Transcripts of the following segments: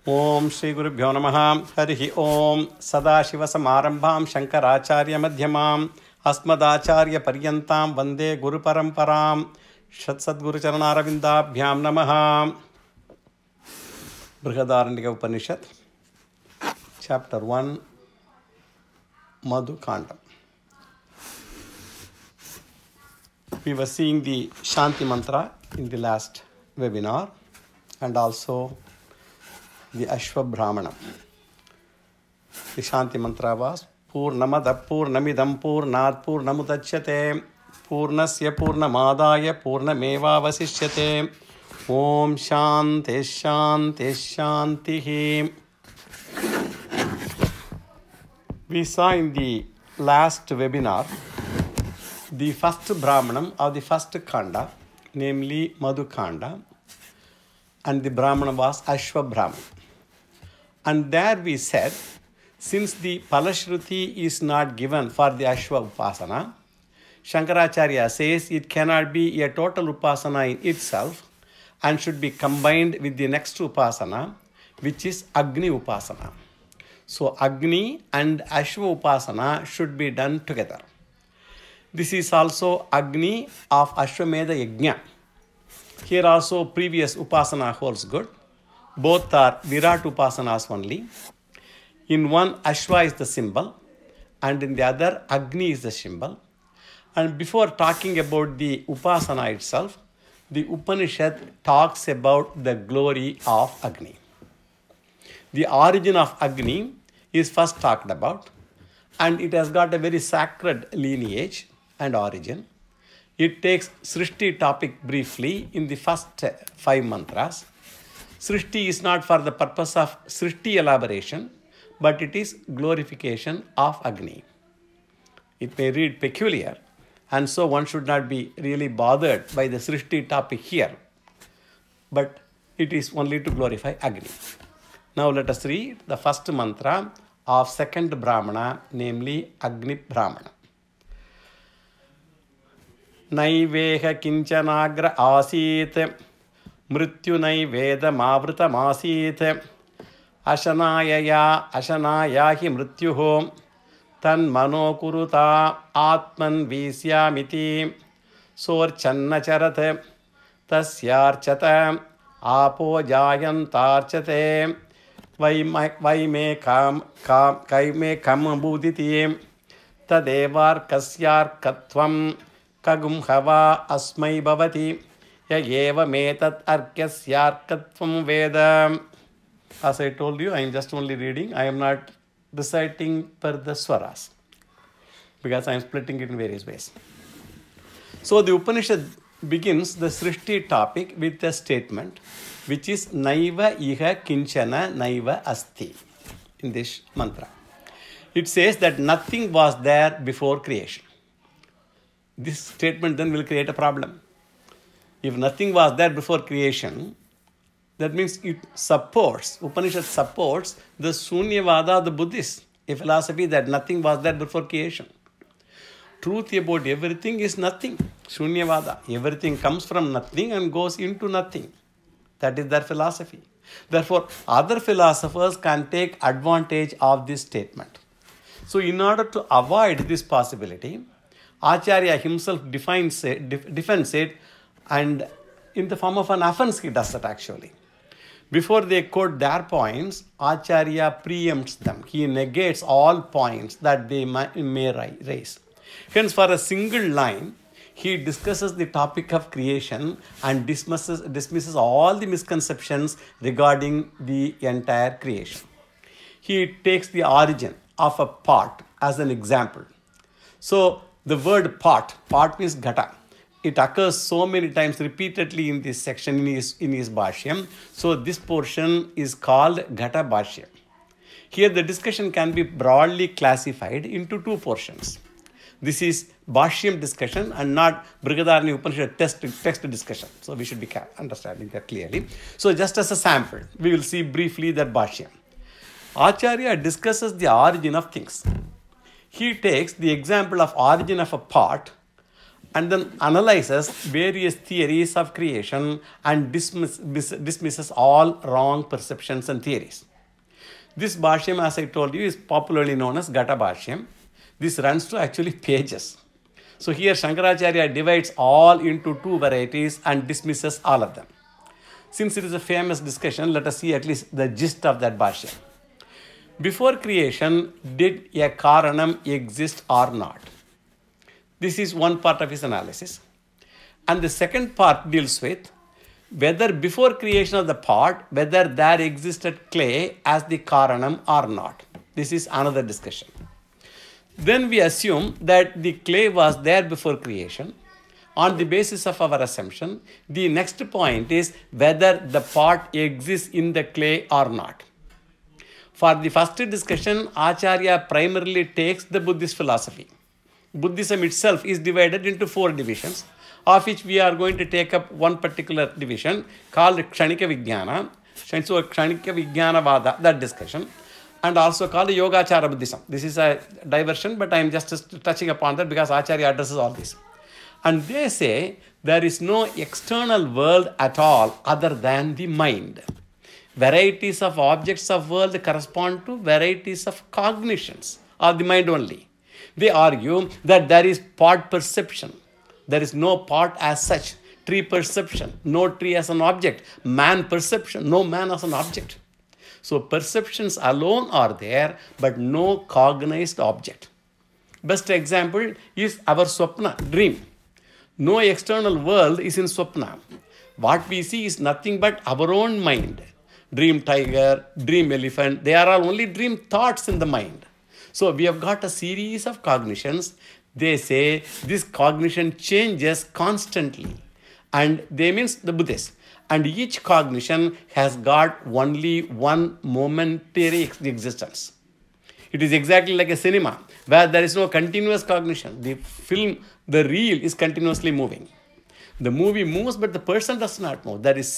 ಓಂ ಶ್ರೀ ಗುರುಭ್ಯೋ ನಮಃ. ಹರಿ ಓಂ. ಸದಾಶಿವಸಮಾರಂಭಾಂ ಶಂಕರಾಚಾರ್ಯ ಮಧ್ಯಮಾಂ ಅಸ್ಮದಾಚಾರ್ಯ ಪರ್ಯಂತಾಂ ವಂದೇ ಗುರುಪರಂಪರಾಂ. ಸದ್ಗುರುಚರಣಾರವಿಂದಾಭ್ಯಾಂ ನಮಃ. Brihadaranyaka Upanishad, chapter 1, Madhukanda. We were seeing the Shanti mantra in the last webinar and also the Ashwa Brahmana. The Shanti mantra was Purnamada Purnamidam Purnat Purnamudachyate Purnasya Purnamadaya Purnameva Vasishyate. Om Shanti Shanti Shantihi. We saw in the last webinar the first Brahmanam of the first Kanda, namely Madhukanda, and the Brahmana was Ashwa Brahman. And there we said, since the Palashruti is not given for the Ashwa Upasana, Shankaracharya says it cannot be a total Upasana in itself and should be combined with the next Upasana, which is Agni Upasana. So Agni and Ashwa Upasana should be done together. This is also Agni of Ashwamedha Yajna. Here also previous Upasana holds good. Both are Virat Upasanas only. In one, Ashwa is the symbol, and in the other, Agni is the symbol. And before talking about the Upasana itself, the Upanishad talks about the glory of Agni. The origin of Agni is first talked about, and it has got a very sacred lineage and origin. It takes Srishti topic briefly in the first 5 mantras. Srishti is not for the purpose of Srishti elaboration, but it is glorification of Agni. It may read peculiar, and so one should not be really bothered by the Srishti topic here, but it is only to glorify Agni. Now let us read the first mantra of second Brahmana, namely Agni Brahmana. Naiveha kinchanagra asit mrityu naivedamavritamasit ashanaya hi mrityuho tan mano kuruta atman visyamiti sorchanna charat tasyarchata apo jayantarchate vaime kam buditi tadevar kasyar katvam Kagum hava asmai bhavati ya eva metat arkyasyarkatvam veda. As I told you, I am just only reading. I am not reciting per the swaras because I am splitting it in various ways. So the Upanishad begins the Srishti topic with a statement which is Naiva iha kinchana naiva asti in this mantra. It says that nothing was there before creation. This statement then will create a problem. If nothing was there before creation, that means it supports, Upanishad supports the Sunyavada of the Buddhists, a philosophy that nothing was there before creation. Truth about everything is nothing, Sunyavada. Everything comes from nothing and goes into nothing. That is their philosophy. Therefore, other philosophers can take advantage of this statement. So in order to avoid this possibility, Acharya himself defends it, and in the form of an offense he does that actually. Before they quote their points, Acharya preempts them. He negates all points that they may raise. Hence, for a single line, he discusses the topic of creation and dismisses all the misconceptions regarding the entire creation. He takes the origin of a pot as an example. So, the word pot means ghata. It occurs so many times repeatedly in this section in his Bhashyam. So this portion is called Ghata Bhashyam. Here the discussion can be broadly classified into 2 portions. This is Bhashyam discussion and not Brihadaranyaka Upanishad text discussion. So we should be understanding that clearly. So just as a sample, we will see briefly that Bhashyam. Acharya discusses the origin of things. He takes the example of origin of a pot and then analyzes various theories of creation and dismisses all wrong perceptions and theories. This Bhashyam, as I told you, is popularly known as Gata Bhashyam. This runs to actually pages. So here Shankaracharya divides all into two varieties and dismisses all of them. Since it is a famous discussion, let us see at least the gist of that Bhashyam. Before creation, did a Karanam exist or not? This is one part of his analysis. And the second part deals with whether before creation of the pot, whether there existed clay as the Karanam or not. This is another discussion. Then we assume that the clay was there before creation. On the basis of our assumption, the next point is whether the pot exists in the clay or not. For the first discussion, Acharya primarily takes the Buddhist philosophy. Buddhism itself is divided into 4 divisions, of which we are going to take up one particular division called Kshanika Vijnana. So Kshanika Vijnana Vada, that discussion, and also called Yogachara Buddhism. This is a diversion, but I am just touching upon that because Acharya addresses all this. And they say there is no external world at all other than the mind. Varieties of objects of world correspond to varieties of cognitions of the mind only. They argue that there is pot perception. There is no pot as such. Tree perception, no tree as an object. Man perception, no man as an object. So perceptions alone are there, but no cognized object. Best example is our swapna, dream. No external world is in swapna. What we see is nothing but our own mind. Dream tiger, dream elephant, they are all only dream thoughts in the mind. So we have got a series of cognitions. They say this cognition changes constantly. And they means the Buddhists. And each cognition has got only one momentary existence. It is exactly like a cinema where there is no continuous cognition. The film, the reel is continuously moving. The movie moves, but the person does not move. There is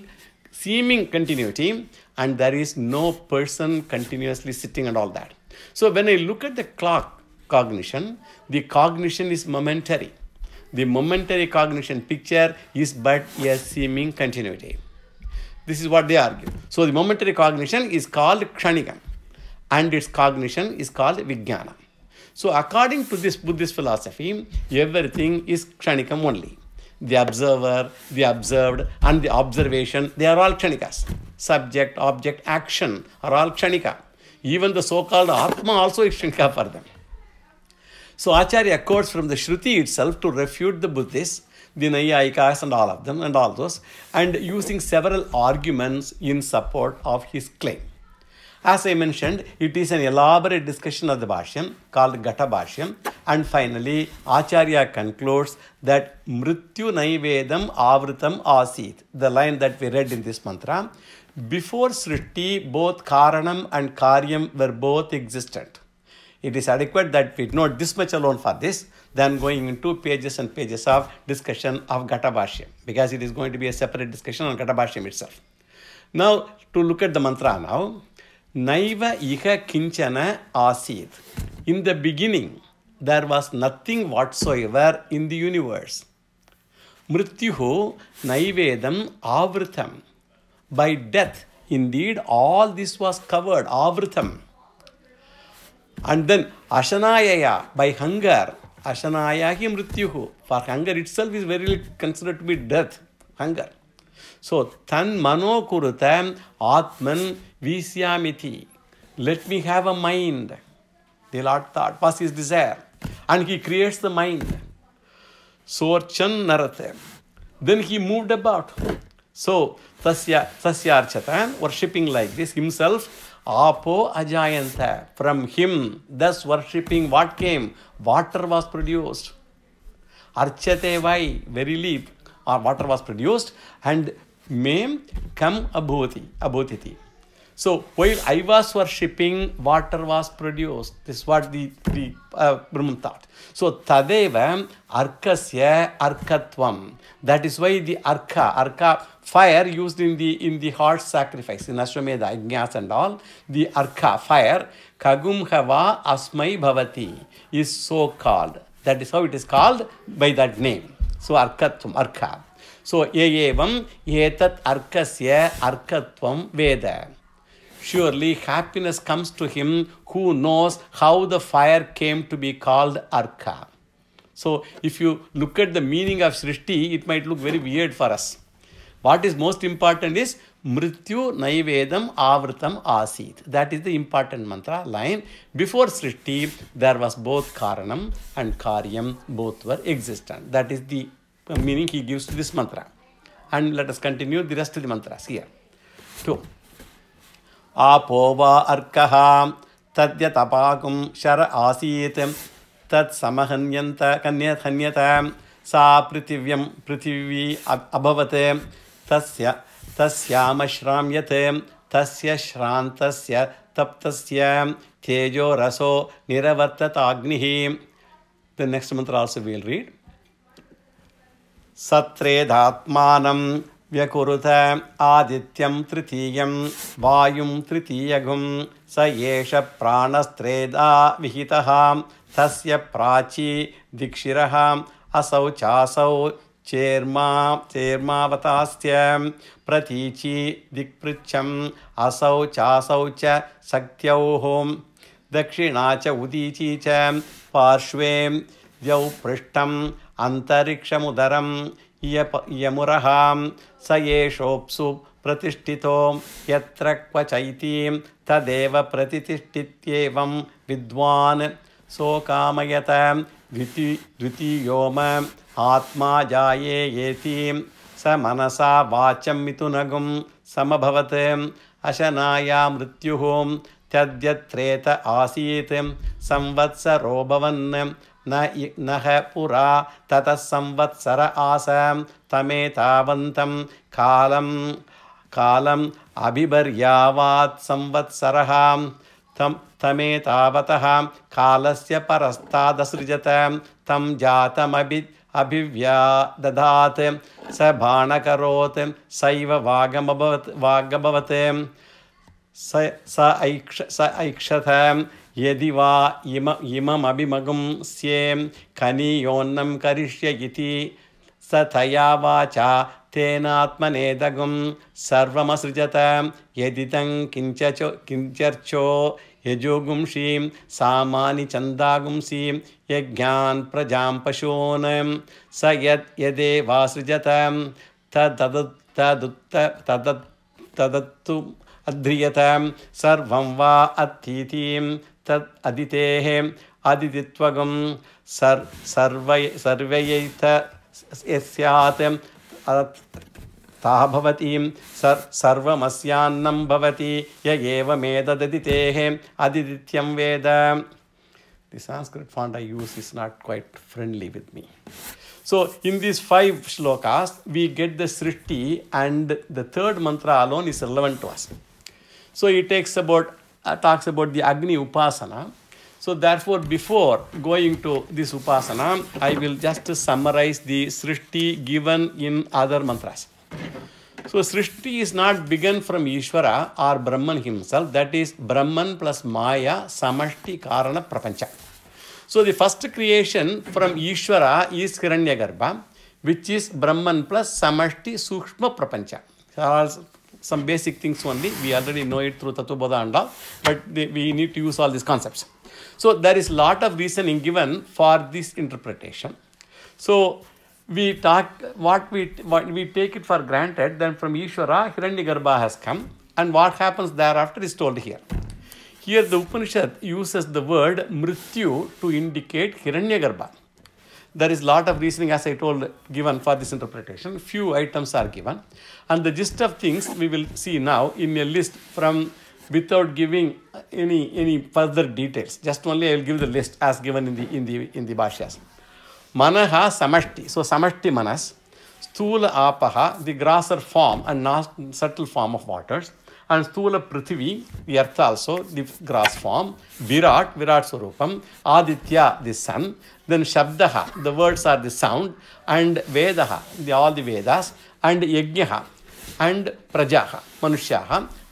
seeming continuity, and there is no person continuously sitting and all that. So when I look at the clock cognition, the cognition is momentary. The momentary cognition picture is but a seeming continuity. This is what they argue. So the momentary cognition is called Kshanikam, and its cognition is called Vijnana. So according to this Buddhist philosophy, everything is Kshanikam only. The observer, the observed, and the observation, they are all Kshanikas. Subject, object, action are all Kshanika. Even the so-called Atma also is Kshanika for them. So Acharya quotes from the Shruti itself to refute the Buddhists, the Naiyayikas and all of them and all those, and using several arguments in support of his claim. As I mentioned, it is an elaborate discussion of the Bhashyam called Gata Bhashyam, and finally Acharya concludes that Mrityu Naivedam Avritam Asit, the line that we read in this mantra, before Srishti both Karanam and Karyam were both existent. It is adequate that we note this much alone for this, than going into pages and pages of discussion of Gata Bhashyam, because it is going to be a separate discussion on Gata Bhashyam itself. Now, to look at the mantra now, Naiva Iha Kinchana Asid. In the beginning, there was nothing whatsoever in the universe. Mrityuho Naivedam Avritam. By death, indeed, all this was covered, Avritam. And then Ashanayaya, by hunger, Ashanayahi Mrityuhu. For hunger itself is very considered to be death, hunger. So, Tan Mano Kurutam Atman Visyamiti. Let me have a mind. The Lord thought, was his desire. And he creates the mind. Sorchan Narate. Then he moved about. So, Sasyarchatan, worshipping like this, himself, Apo Ajayanta. From him, thus worshipping, what came? Water was produced. Archate Vai, verily, water was produced, and Mem Kam Abhotiti. So, while I was worshipping, water was produced. This is what the Brahman thought. So, Tadeva Arkasya Arkatvam. That is why the Arka, fire used in the heart sacrifice, in Ashwamedha, Yajnas and all, the Arka, fire, Kagum Hava Asmai Bhavati, is so called. That is how it is called by that name. So arkatvam, arka. So evam etat arkasya arkatvam veda. Surely happiness comes to him who knows how the fire came to be called arka. So if you look at the meaning of Srishti, it might look very weird for us. What is most important is Mrityu Naivedam Avritam Asit. That is the important mantra line. Before Srishti, there was both Karanam and Karyam, both were existent. That is the meaning he gives to this mantra. And let us continue the rest of the mantras here. 2. Apova Arkaha Tadyatapakum Shara Asit Tat Samahanyanta Kanyata Sa Prithvi Abhavate Tasyamashramyate Tasya Shrantasya Taptasya Tejo Raso Niravartatagnihi. The next mantra also we will read. Satredhatmanam Vyakuruta Adityam Tritiyam Vayum Tritiyagum Sayesha Pranastreda Vihitaha Tasya Prachi Dikshiraha Asau Chasau Chermavatasya Pratichi Dikpricham Asau Chasau Cha Saktyohom Dakshinacha Udichi Cha Parshve Vyau Prishtam Antarikshamudaram Yamuraham Sayeshopsu Pratishtito Yatra Kwachaiti Tadeva Pratitishityevam Vidwan Sokamayata Dviti Yoma Atma Jaye Yeti Samanasa Vacham Mitunagum Samabhavate Ashanaya Mrityuhum Tadyatreta Asit Samvatsaro Bhavan Naha Pura Tata Samvatsara Asam Tametavantam Kalam Abhibaryavat Samvatsaraham Tametavataha Kalasya Parastadasrijatam Tam Jatam Abhivya Dadat Sabhanakarot Saiva Vagabhavate Sa Aikshatam Yediva Imam Abhimagum Syem Kani Yonam Karishya Iti Sataya Vacha Tenatmanedagum Sarvamasrijatam Yeditam Kincharcho Yajogum Shim Samani Chandagum Sim Yagyan Prajam Pashonam Sayat Yade Vasrijatam Tadatu Adriyatam Sarvam Va Athitim Tad Aditehem Adititvagam Sarvayita Esyatem Tahabhavatim Sarvamasyannam Bhavati Yageva Medadaditehem Adityam Veda. The Sanskrit font I use is not quite friendly with me. So in these 5 shlokas, we get the Srishti, and the third mantra alone is relevant to us. So it talks about the Agni Upasana. So therefore, before going to this Upasana, I will just summarize the Srishti given in other mantras. So Srishti is not begun from Ishvara or Brahman himself. That is Brahman plus Maya Samashti Karana Prapancha. So the first creation from Ishvara is Hiranyagarbha, which is Brahman plus Samashti Sukshma Prapancha. Some basic things only. We already know it through Tattvabodha and all, but we need to use all these concepts. So there is lot of reasoning given for this interpretation. So we take it for granted. Then from Ishvara, Hiranyagarbha has come, and what happens thereafter is told here. Here the Upanishad uses the word Mrityu to indicate Hiranyagarbha. There is lot of reasoning, as I told, given for this interpretation. Few items are given, and the gist of things we will see now in a list from, without giving any further details. Just only I will give the list as given in the Bhashyas. Manaha Samashti. So Samashti Manas, Stula Apaha, the grosser form and not subtle form of waters, and Stula Prithvi, the earth also, the grass form, Virat Swarupam, Aditya, the sun, then Shabdaha, the words are the sound, and Vedaha, all the Vedas, and Yajnaha, and Prajaha, Manushyaha,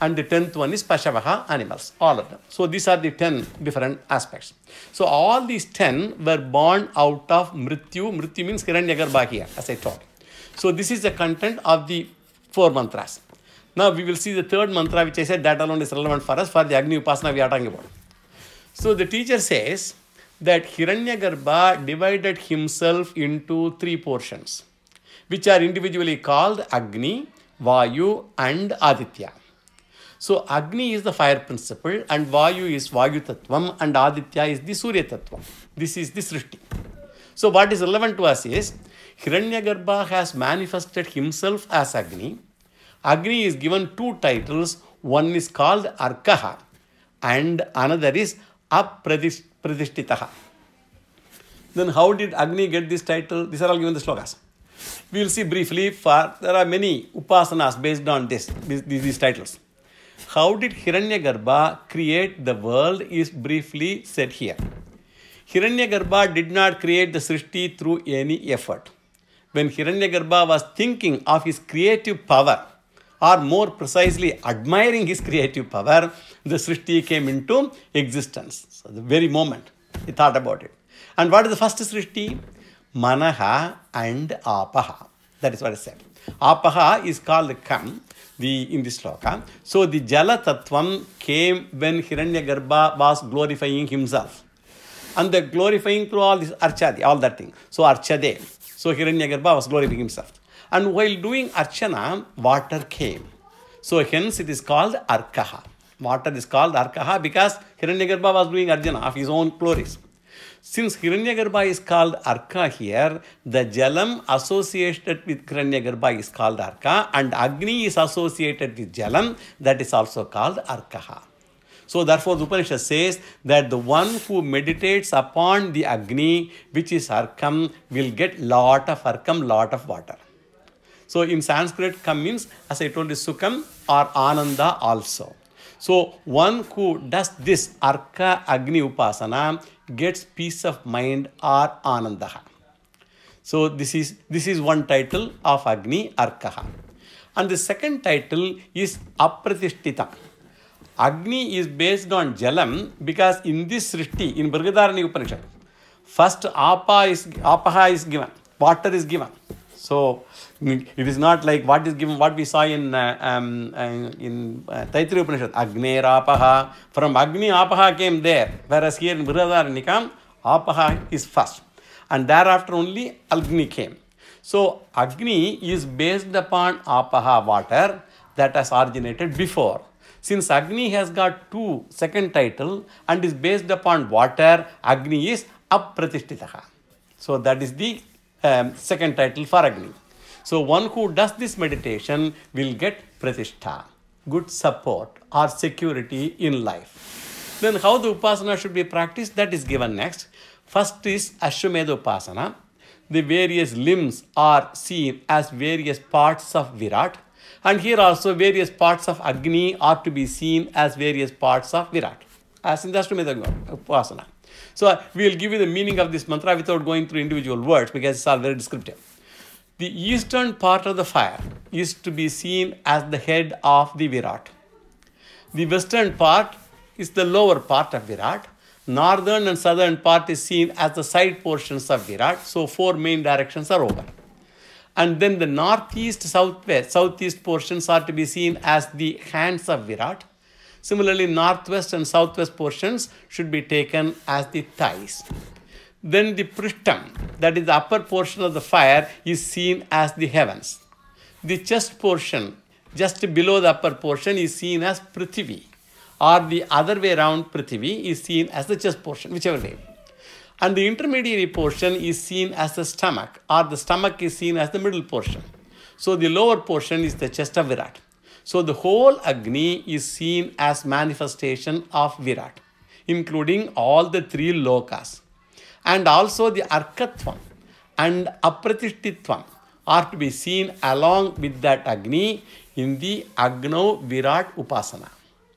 and the 10th one is Pashavaha, animals, all of them. So these are the 10 different aspects. So all these 10 were born out of Mrityu. Mrityu means Hiranyagarbha here, as I told. So this is the content of the 4 mantras. Now we will see the 3rd mantra, which I said that alone is relevant for us, for the Agni Upasana we are talking about. So the teacher says that Hiranyagarbha divided himself into 3 portions, which are individually called Agni, Vayu and Aditya. So Agni is the fire principle, and Vayu is Vayu Tattvam, and Aditya is the Surya Tattvam. This is the Srishti. So what is relevant to us is Hiranyagarbha has manifested himself as Agni. Agni is given 2 titles. One is called Arkaha and another is Apradishtitaha. Then how did Agni get this title? These are all given the slokas. We will see briefly, there are many upasanas based on these titles. How did Hiranyagarbha create the world is briefly said here. Hiranyagarbha did not create the Srishti through any effort. When Hiranyagarbha was thinking of his creative power, or more precisely admiring his creative power, the Srishti came into existence. So the very moment he thought about it. And what is the first Srishti? Manaha and Apaha. That is what I said. Apaha is called Kam in this sloka. So the Jala Tattvam came when Hiranyagarbha was glorifying himself. And the glorifying through all this Archadi, all that thing. So Archade. So Hiranyagarbha was glorifying himself. And while doing Archana, water came. So hence it is called Arkaha. Water is called Arkaha because Hiranyagarbha was doing Arjuna of his own glories. Since Hiranyagarbha is called Arka here, the Jalam associated with Hiranyagarbha is called Arka, and Agni is associated with Jalam, that is also called Arkaha. So therefore the Upanishad says that the one who meditates upon the Agni, which is Arkam, will get lot of Arkam, lot of water. So in Sanskrit, Kam means, as I told you, Sukham or Ananda also. So one who does this Arka Agni Upasana gets peace of mind or Anandaha. So this is one title of Agni, Arkaha. And the second title is Apratishthita. Agni is based on Jalam because in this Srishti, in Brihadaranyaka Upanishad, first Apaha is given, water is given. So it is not like what is given, what we saw in Taittiriya Upanishad, Agnerapaha. From Agni, Apaha came there, whereas here in Brihadaranyaka, Apaha is first. And thereafter only Agni came. So Agni is based upon Apaha, water, that has originated before. Since Agni has got second title and is based upon water, Agni is Apratishthitaha. So that is the second title for Agni. So one who does this meditation will get pratishtha, good support or security in life. Then how the upasana should be practiced, that is given next. First is Ashwamedha Upasana. The various limbs are seen as various parts of Virat. And here also various parts of Agni are to be seen as various parts of Virat, as in the Ashwamedha Upasana. So we will give you the meaning of this mantra without going through individual words because it's all very descriptive. The eastern part of the fire is to be seen as the head of the Virat. The western part is the lower part of Virat. Northern and southern part is seen as the side portions of Virat. So 4 main directions are over. And then the northeast, southeast portions are to be seen as the hands of Virat. Similarly, northwest and southwest portions should be taken as the thighs. Then the Prishtam, that is the upper portion of the fire, is seen as the heavens. The chest portion, just below the upper portion, is seen as Prithvi. Or the other way around, Prithvi is seen as the chest portion, whichever way. And the intermediary portion is seen as the stomach, or the stomach is seen as the middle portion. So the lower portion is the chest of Virat. So the whole Agni is seen as manifestation of Virat, including all the 3 lokas. And also the Arkatvam and Apratishthitvam are to be seen along with that Agni in the Agno Virat Upasana.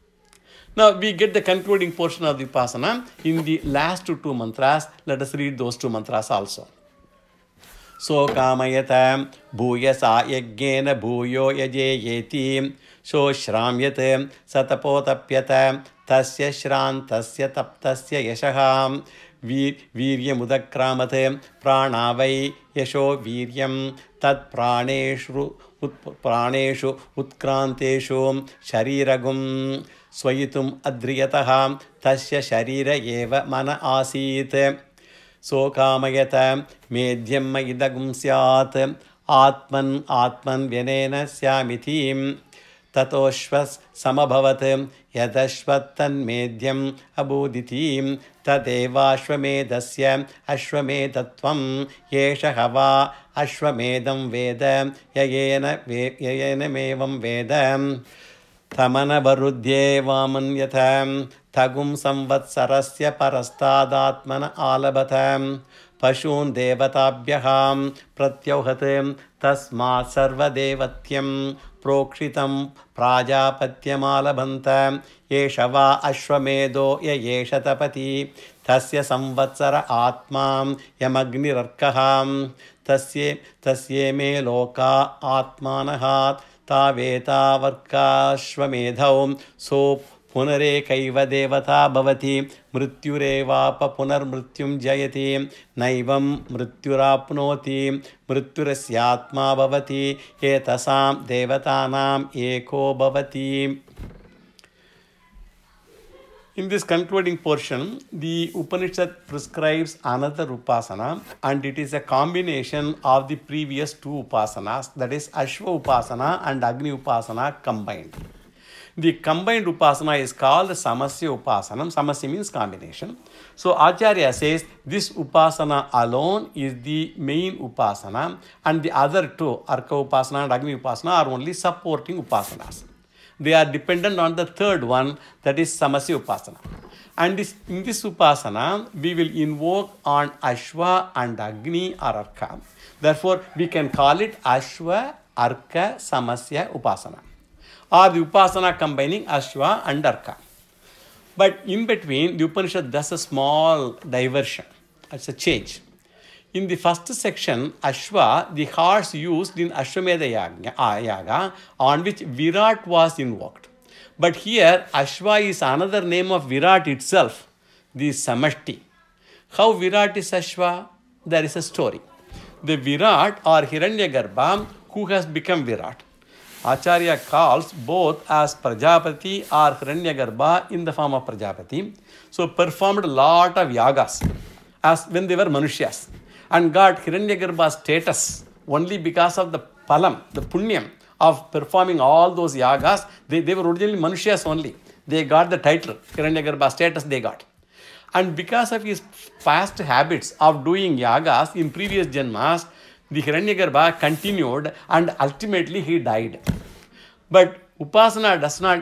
Now we get the concluding portion of the Upasana in the last 2 mantras. Let us read those 2 mantras also. So kamayata bhuyasa yajnena bhuyo yajeyeti so shramyate satapotapyata tasya shrantasya taptasya yashaham वीर्यमुदक्रामते प्राणावै यशो वीर्यं तत्प्राणेषु उत्क्रान्तेषु शरीरगुं स्वयितुम् अद्रियतः तस्य शरीर एव मन आसीत् सोकामयत मेध्यं इदगुं स्यात् आत्मन् व्यनेन स्यामिति ततोश्वस् समभवत् यदश्वत्तन्मेध्यम् अबोदिति तदेवाश्वमेधस्य अश्वमेधत्वं येषः वा अश्वमेधं वेद ययेनमेवं वेद तमनवरुध्येवामन्यथ तगुं संवत्सरस्य परस्तादात्मन आलभत पशून् देवताभ्यः प्रत्योहत् तस्मात् सर्वदेवत्यं प्रोक्षितं प्राजापत्यमालभन्त एष वा अश्वमेधो य एष तपति तस्य संवत्सर आत्मा यमग्निरर्कः तस्ये मे लोका आत्मानः तावेतावर्काश्वमेधौ सो पुनरेकैव देवता भवति मृत्युरेवाप पुनर्मृत्युं जयति नैवं मृत्युराप्नोति मृत्युरस्यात्मा भवति एतसां देवतानाम् एको भवति. In this concluding portion, the Upanishad prescribes another upasana, and it is a combination of the previous two upasanas, that is Ashwa Upasana and Agni Upasana combined. The combined upasana is called Samasya Upasanam. Samasya means combination. So Acharya says this upasana alone is the main upasana, and the other two, Arka Upasana and Agni Upasana, are only supporting upasanas. They are dependent on the third one, that is Samasya Upasana. And in this upasana, we will invoke on Ashwa and Agni or Arka. Therefore, we can call it Ashwa, Arka, Samasya Upasana, or the upasana combining Ashwa and Arka. But in between, the Upanishad does a small diversion. It's a change. In the first section, Ashwa, the horse used in Ashwamedha Yaga, on which Virat was invoked. But here, Ashwa is another name of Virat itself, the Samashti. How Virat is Ashwa? There is a story. The Virat or Hiranyagarbha, who has become Virat, Acharya calls both as Prajapati or Hiranyagarbha in the form of Prajapati. So performed a lot of yagas as when they were Manushas, and got Hiranyagarbha's status only because of the palam, the punyam of performing all those yagas. They were originally Manushas only. They got the title, Hiranyagarbha status they got. And because of his past habits of doing yagas in previous janmas, the Hiranyagarbha continued and ultimately he died. But Upasana does not,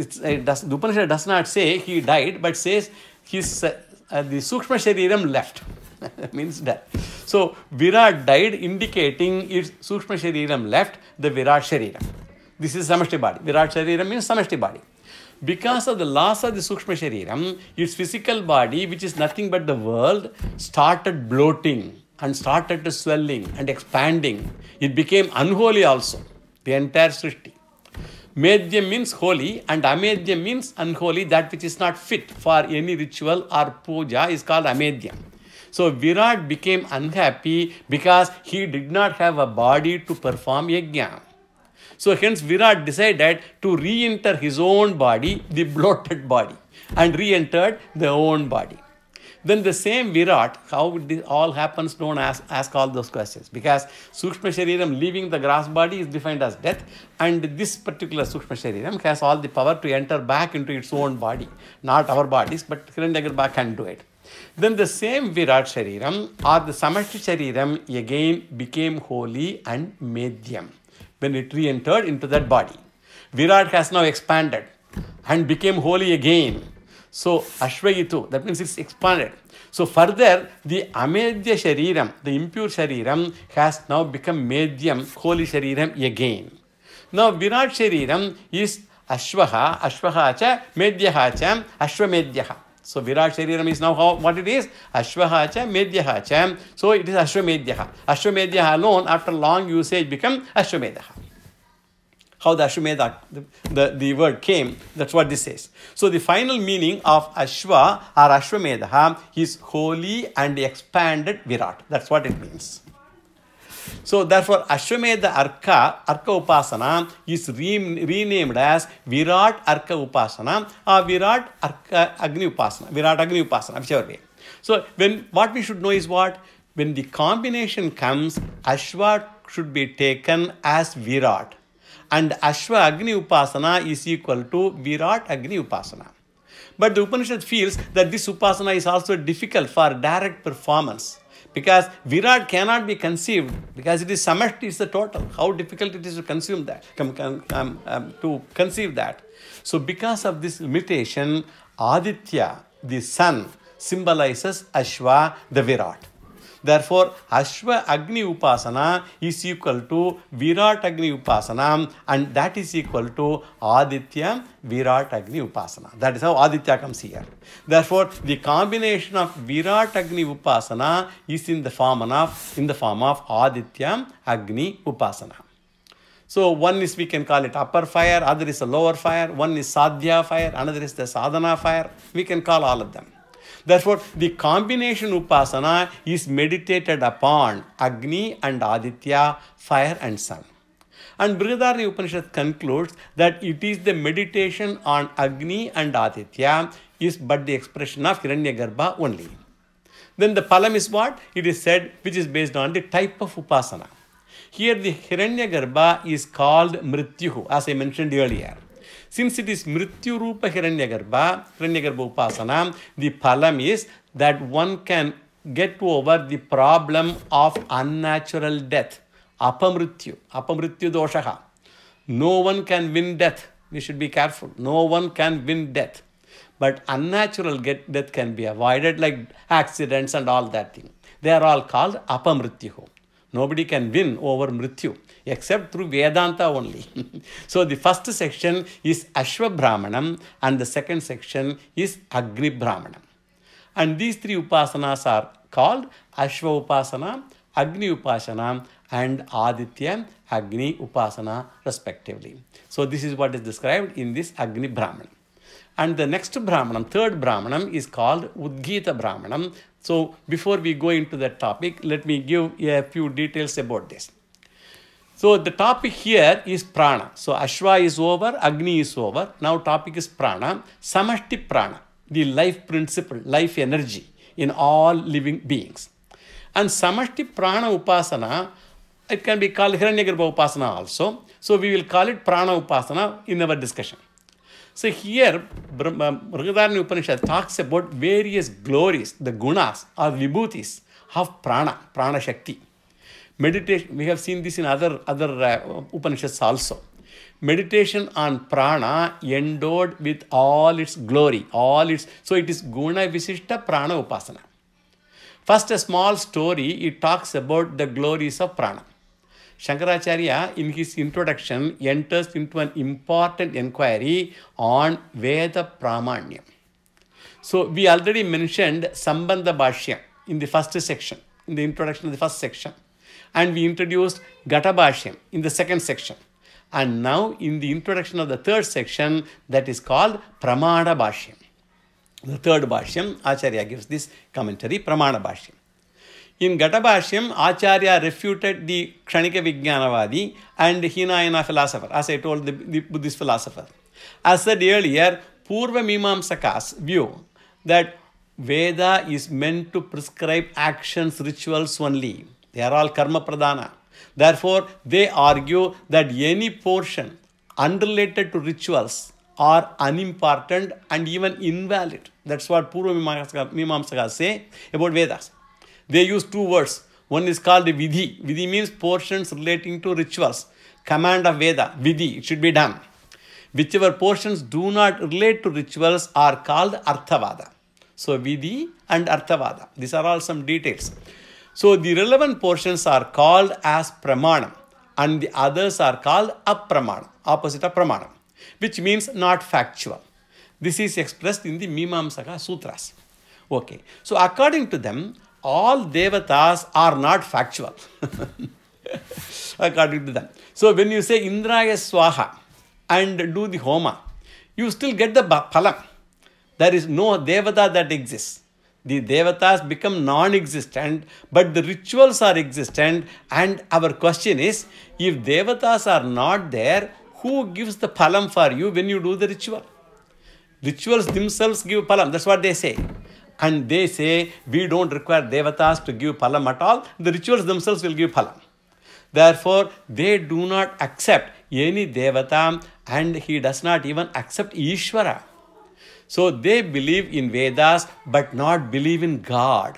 the Upanishad does not say he died, but says his the Sukshma Shariram left. Means death. So Virat died, indicating its Sukshma Shariram left the Virat Shariram. This is Samashti body. Virat Shariram means Samashti body. Because of the loss of the Sukshma Shariram, its physical body, which is nothing but the world, started bloating and started swelling and expanding. It became unholy also, the entire Srishti. Medhyam means holy, and Amedhyam means unholy, that which is not fit for any ritual or puja is called Amedhyam. So Virat became unhappy because he did not have a body to perform yajna. So hence Virat decided to re-enter his own body, the bloated body, and re-entered the own body. Then the same Virat, how this all happens, don't ask all those questions, because Sukshma Shariram leaving the grass body is defined as death, and this particular Sukshma Shariram has all the power to enter back into its own body, not our bodies, but Hiranyagarbha can do it. Then the same Virat Shariram or the Samashti Shariram again became holy and Medhyam when it re-entered into that body. Virat has now expanded and became holy again. So Ashvayitu, that means it's expanded. So further, the Amedhya Shariram, the impure Shariram, has now become Medhyam, holy Shariram again. Now Virat Shariram is Ashvaha, Ashvaha cha, Medhyaha cha, Ashvamedhyaha. So Virat Shariram is now what it is? Ashvaha cha Medhyaha cha. So it is Ashwamedhyaha. Ashwamedhyaha alone, after long usage, become Ashwamedaha. How the Ashwamedha, the word came, that's what this says. So the final meaning of Ashwa or Ashwamedha is holy and expanded Virat. That's what it means. So therefore, Ashwamedha Arka Upasana is renamed as Virat Arka Upasana or Virat Arka Agni Upasana, Virat Agni Upasana, whichever way. So what we should know is what? When the combination comes, Ashwa should be taken as Virat. And Ashwa Agni Upasana is equal to Virat Agni Upasana. But the Upanishad feels that this Upasana is also difficult for direct performance. Because Virat cannot be conceived, because it is Samashti, is the total. How difficult it is to consume that, to conceive that. So because of this limitation, Aditya, the sun, symbolizes Ashwa, the Virat. Therefore, Ashwa Agni Upasana is equal to Virat Agni Upasana, and that is equal to Aditya Virat Agni Upasana. That is how Aditya comes here. Therefore, the combination of Virat Agni Upasana is in the form of Aditya Agni Upasana. So one is, we can call it upper fire, other is a lower fire, one is Sadhya fire, another is the Sadhana fire. We can call all of them. Therefore, the combination Upasana is meditated upon Agni and Aditya, fire and sun. And Brihadaranyaka Upanishad concludes that it is the meditation on Agni and Aditya is but the expression of Hiranyagarbha only. Then the Palam is what? It is said, which is based on the type of Upasana. Here the Hiranyagarbha is called Mrityuhu, as I mentioned earlier. Since it is Mrityu Rupa Hiranyagarbha Upasana, the Palam is that one can get over the problem of unnatural death. Apamrityu doshaha. No one can win death. We should be careful. No one can win death. But unnatural death can be avoided, like accidents and all that thing. They are all called Apamrityu. Nobody can win over Mrityu except through Vedanta only. So the first section is Ashwa Brahmanam and the second section is Agni Brahmanam. And these three upasanas are called Ashwa Upasana, Agni Upasana and Aditya Agni Upasana respectively. So this is what is described in this Agni Brahmanam. And the next Brahmanam, third Brahmanam, is called Udgita Brahmanam. So before we go into that topic, let me give a few details about this. So the topic here is Prana. So Ashwa is over, Agni is over. Now topic is Prana. Samashti Prana, the life principle, life energy in all living beings. And Samashti Prana Upasana, it can be called Hiranyagarbha Upasana also. So we will call it Prana Upasana in our discussion. So here, Brihadaranyaka Upanishad talks about various glories, the gunas or vibhutis of prana, prana shakti. Meditation, we have seen this in other Upanishads also. Meditation on prana endowed with all its glory, so it is guna visishta prana upasana. First, a small story, it talks about the glories of prana. Shankaracharya, in his introduction, enters into an important inquiry on Veda Pramanyam. So, we already mentioned Sambandha Bhashya in the first section, in the introduction of the first section. And we introduced Gata Bhashyam in the second section. And now, in the introduction of the third section, that is called Pramana Bhashyam. The third Bhashyam, Acharya gives this commentary, Pramana Bhashyam. In Gata Bhashyam, Acharya refuted the Kshanika Vijnanavadi and Hinayana philosopher, as I told the Buddhist philosopher. As said earlier, Purva Mimamsakas view that Veda is meant to prescribe actions, rituals only. They are all karma pradhana. Therefore, they argue that any portion unrelated to rituals are unimportant and even invalid. That's what Purva Mimamsakas say about Vedas. They use two words. One is called Vidhi. Vidhi means portions relating to rituals. Command of Veda, Vidhi, it should be done. Whichever portions do not relate to rituals are called Arthavada. So Vidhi and Arthavada. These are all some details. So the relevant portions are called as Pramanam and the others are called Apramanam, opposite of Pramanam, which means not factual. This is expressed in the Mimamsaka Sutras. Okay. So according to them, all devatas are not factual. According to them. So when you say Indraya Swaha and do the Homa, you still get the phalam. There is no devata that exists. The devatas become non-existent, but the rituals are existent. And our question is, if devatas are not there, who gives the phalam for you when you do the ritual? Rituals themselves give phalam. That's what they say. And they say, we don't require devatas to give phalam at all. The rituals themselves will give phalam. Therefore, they do not accept any devata, and he does not even accept Ishvara. So they believe in Vedas but not believe in God.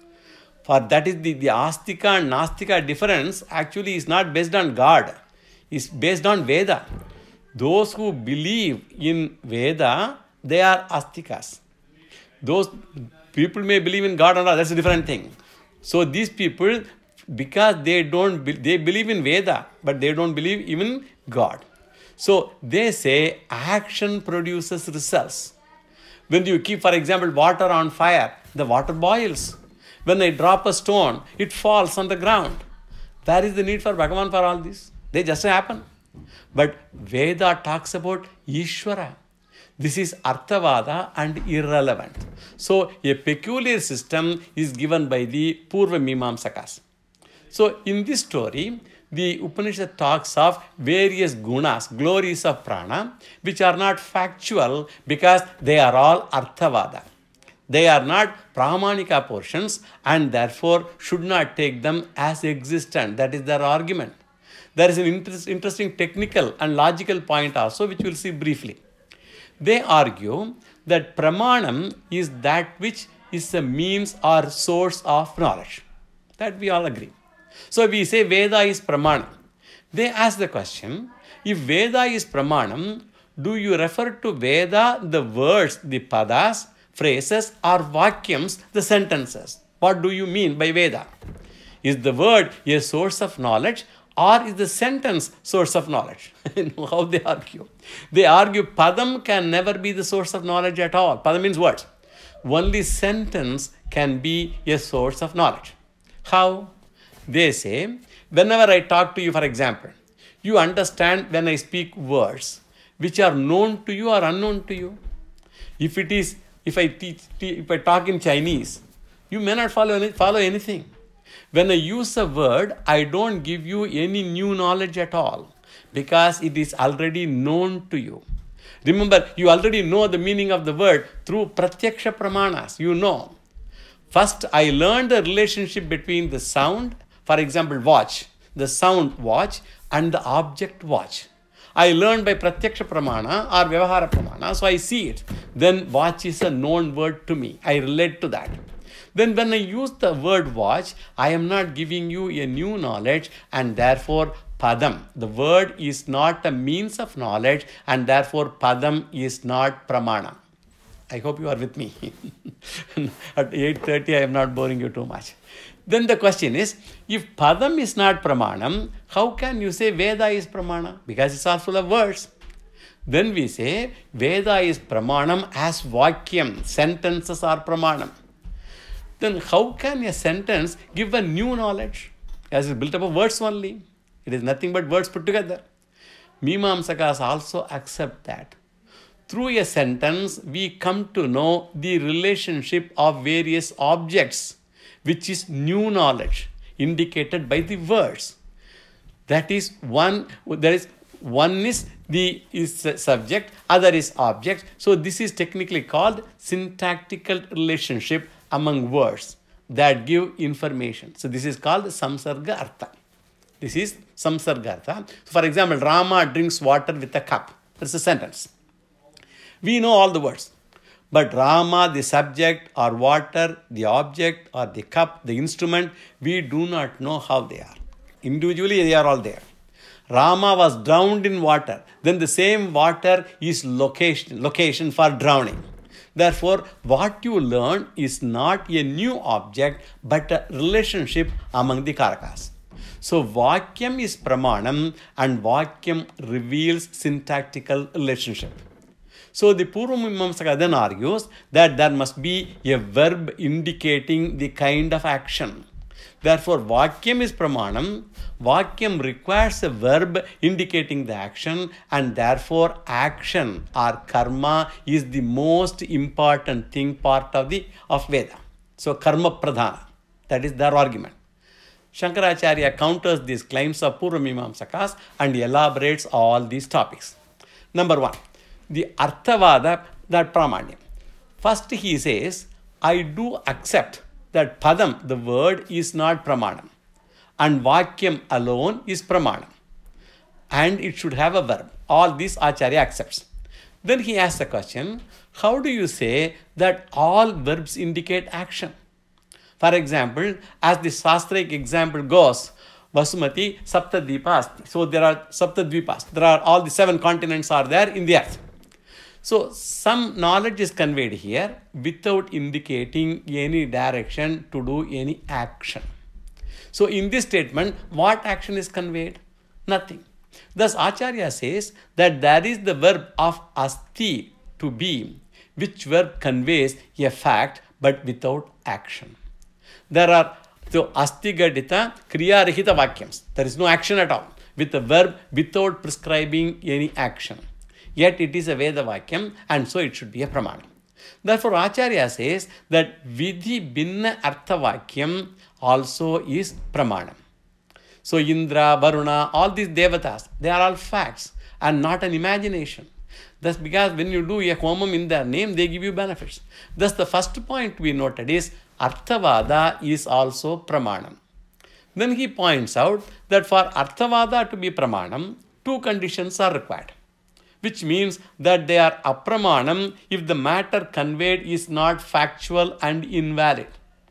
For that is the Astika and Nastika difference actually is not based on God. It's based on Veda. Those who believe in Veda, they are Astikas. Those people may believe in God or not, that's a different thing. So these people, because they believe in Veda, but they don't believe even in God. So they say action produces results. When you keep, for example, water on fire, the water boils. When I drop a stone, it falls on the ground. There is the need for Bhagavan for all this. They just happen. But Veda talks about Ishvara. This is Arthavada and irrelevant. So a peculiar system is given by the Purva Mimamsakas. So in this story, the Upanishad talks of various gunas, glories of prana, which are not factual because they are all Arthavada. They are not Pramanika portions and therefore should not take them as existent. That is their argument. There is an interesting technical and logical point also, which we will see briefly. They argue that Pramanam is that which is a means or source of knowledge. That we all agree. So we say Veda is Pramanam. They ask the question, if Veda is Pramanam, do you refer to Veda the words, the padas, phrases or vakyams, the sentences? What do you mean by Veda? Is the word a source of knowledge or is the sentence source of knowledge? How they argue. They argue Padam can never be the source of knowledge at all. Padam means words. Only sentence can be a source of knowledge. How? They say, whenever I talk to you, for example, you understand when I speak words which are known to you or unknown to you. If I talk in Chinese, you may not follow anything. When I use a word, I don't give you any new knowledge at all because it is already known to you. Remember, you already know the meaning of the word through pratyaksha pramanas. You know. First, I learned the relationship between the sound, for example, watch, the sound watch and the object watch. I learned by pratyaksha pramana or vyavahara pramana, so I see it. Then watch is a known word to me. I relate to that. Then when I use the word watch, I am not giving you a new knowledge and therefore Padam. The word is not a means of knowledge and therefore Padam is not Pramana. I hope you are with me. At 8:30 I am not boring you too much. Then the question is, if Padam is not Pramanam, how can you say Veda is Pramana? Because it's all full of words. Then we say Veda is Pramanam as Vakyam. Sentences are Pramanam. Then how can a sentence give a new knowledge? As it's built up of words only. It is nothing but words put together. Mimamsakas also accept that. Through a sentence, we come to know the relationship of various objects, which is new knowledge, indicated by the words. That is one is subject, other is object. So this is technically called syntactical relationship among words that give information. So this is called samsarga artha. This is samsarga artha. So for example, Rama drinks water with a cup. That's a sentence. We know all the words. But Rama, the subject, or water, the object, or the cup, the instrument, we do not know how they are. Individually, they are all there. Rama was drowned in water. Then the same water is location for drowning. Therefore, what you learn is not a new object, but a relationship among the karakas. So, Vakyam is Pramanam and Vakyam reveals syntactical relationship. So the Purvamimamsaka then argues that there must be a verb indicating the kind of action. Therefore, Vakyam is Pramanam. Vakyam requires a verb indicating the action, and therefore action or karma is the most important thing part of Veda. So karma pradhana. That is their argument. Shankaracharya counters these claims of Purvamimamsakas and elaborates all these topics. Number 1, the Arthavada, that Pramanyam. First he says, I do accept that Padam, the word, is not Pramanam, and Vakyam alone is Pramanam, and it should have a verb. All this Acharya accepts. Then he asks the question, how do you say that all verbs indicate action? For example, as the Shastric example goes, Vasumati Saptadvipa asti. So there are Saptadvipas. There are all the 7 continents are there in the earth. So some knowledge is conveyed here without indicating any direction to do any action. So in this statement, what action is conveyed? Nothing. Thus Acharya says that there is the verb of asti, to be, which verb conveys a fact but without action. There are so asti gadita kriya rahita vakyams. There is no action at all with the verb without prescribing any action. Yet it is a Veda Vakyam, and so it should be a Pramana. Therefore, Acharya says that Vidhi Binna Artha Vakyam also is Pramana. So Indra, Varuna, all these Devatas, they are all facts and not an imagination. Thus, because when you do a homam in their name, they give you benefits. Thus, the first point we noted is Arthavada is also Pramanam. Then he points out that for Arthavada to be Pramanam, 2 conditions are required, which means that they are apramanam if the matter conveyed is not factual and invalid.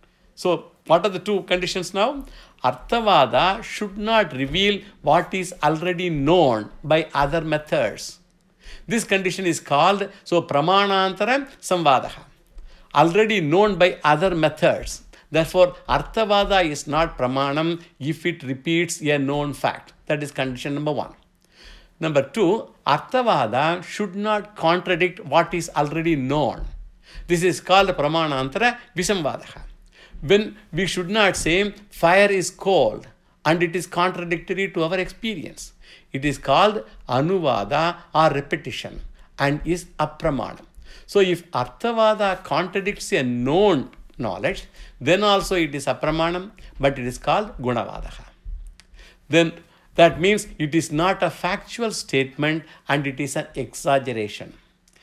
So, what are the 2 conditions now? Arthavada should not reveal what is already known by other methods. This condition is called, pramanantara samvadaha, already known by other methods. Therefore, Arthavada is not pramanam if it repeats a known fact. That is condition number 1. Number 2, Arthavada should not contradict what is already known. This is called Pramanantara Visamvadaha. When we should not say fire is cold and it is contradictory to our experience. It is called Anuvada or repetition and is apramanam. So if Arthavada contradicts a known knowledge, then also it is apramanam, but it is called Gunavadaha. Then that means it is not a factual statement and it is an exaggeration.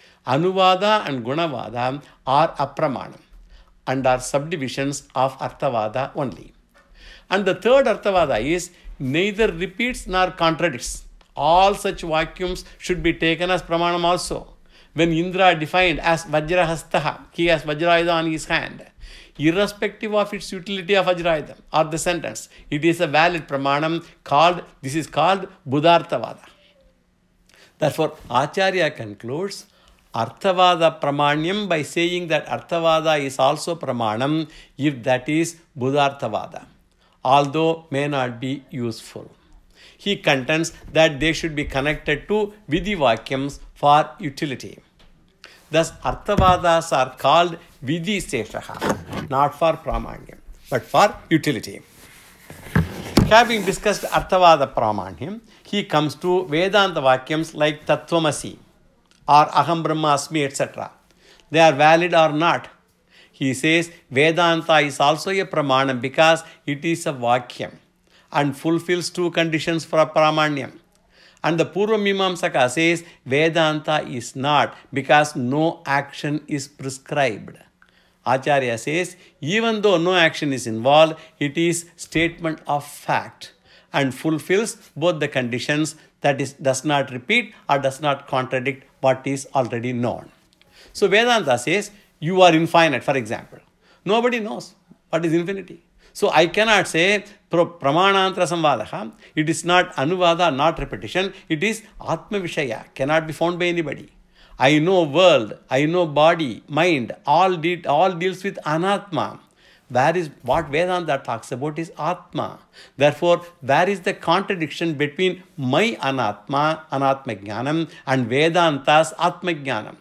Anuvada and Gunavada are apramanam and are subdivisions of Arthavada only. And the third Arthavada is neither repeats nor contradicts. All such vacuums should be taken as pramanam also. When Indra defined as Vajrahastaha, he has Vajrayudha on his hand, irrespective of its utility of Vajrayudha or the sentence, it is a valid pramanam this is called Buddharthavada. Therefore, Acharya concludes Arthavada Pramanyam by saying that Arthavada is also Pramanam if that is Buddharthavada, although may not be useful. He contends that they should be connected to Vidhi Vakyams for utility. Thus, Arthavadas are called Vidhi Seshaha, not for Pramanyam, but for utility. Having discussed Arthavada Pramanyam, he comes to Vedanta Vakyams like Tattvamasi or Aham Brahmasmi, etc. They are valid or not. He says Vedanta is also a Pramanam because it is a Vakyam and fulfills 2 conditions for a Pramanyam. And the Purvamimamsaka says Vedanta is not because no action is prescribed. Acharya says even though no action is involved, it is statement of fact and fulfills both the conditions, that is, does not repeat or does not contradict what is already known. So Vedanta says you are infinite, for example. Nobody knows what is infinity. So I cannot say Pramanantara Samvadaha. It is not Anuvada, not repetition. It is Atma Vishaya, cannot be found by anybody. I know world, I know body, mind, all deals with Anatma. where is what Vedanta talks about is Atma. Therefore, where is the contradiction between my Anatma, Anatma Jnanam, and Vedanta's Atma Jnanam?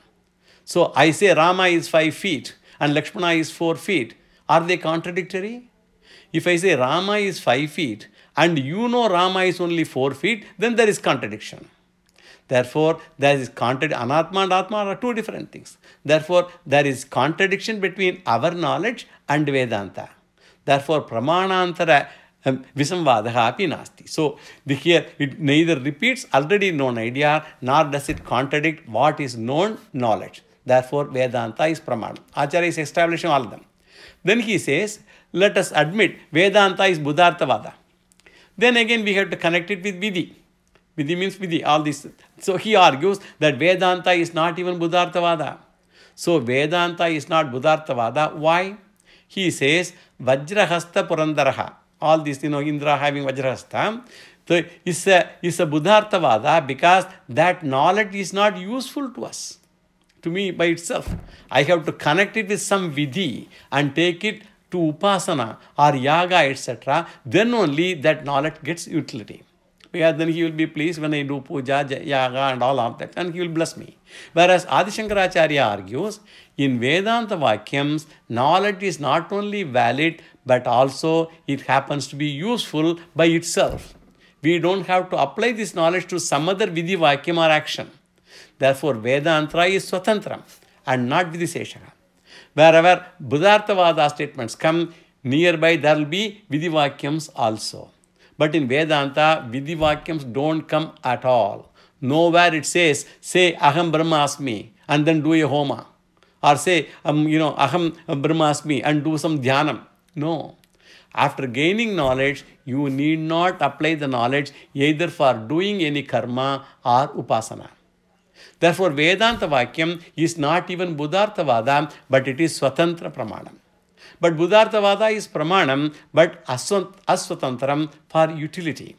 So I say Rama is 5 feet and Lakshmana is 4 feet. Are they contradictory? If I say Rama is 5 feet and you know Rama is only 4 feet, then there is contradiction. Therefore, there is Anatma and Atma are two different things. Therefore, there is contradiction between our knowledge and Vedanta. Therefore, Pramanantara Visamvadaha api nasti. So, here it neither repeats already known idea nor does it contradict what is known knowledge. Therefore, Vedanta is Pramana. Acharya is establishing all of them. Then he says, let us admit Vedanta is Buddharthavada. Then again we have to connect it with Vidhi. Vidhi means Vidhi, all this. So he argues that Vedanta is not even Buddharthavada. So Vedanta is not Buddharthavada. Why? He says, Vajrahasta Purandaraha. All this, Indra having Vajrahasta. So it's a Buddharthavada because that knowledge is not useful to us, to me by itself. I have to connect it with some Vidhi and take it to Upasana or Yaga, etc. Then only that knowledge gets utility. Because then he will be pleased when I do puja, yaga and all of that, and he will bless me. Whereas Adi Shankaracharya argues, in Vedanta Vakyams, knowledge is not only valid, but also it happens to be useful by itself. We don't have to apply this knowledge to some other Vidhi Vakyam or action. Therefore, Vedanta is Swatantram and not Vidhiseshaka. Wherever Buddharthavada statements come, nearby there will be Vidhi Vakyams also. But in Vedanta, Vidhi Vakyams don't come at all. Nowhere it says, say Aham Brahmasmi and then do a Homa. Or say, Aham Brahmasmi and do some Dhyanam. No. After gaining knowledge, you need not apply the knowledge either for doing any karma or upasana. Therefore, Vedanta Vakyam is not even Buddharthavada, but it is Swatantra Pramanam. But Buddharthavada is Pramanam, but Aswatantram for utility.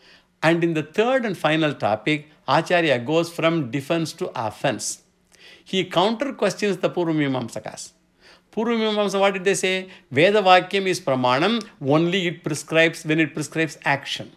And in the third and final topic, Acharya goes from defense to offense. He counter questions the Purvamimamsakas. Purvamimamsa, what did they say? Veda Vakyam is Pramanam, only it prescribes when it prescribes action.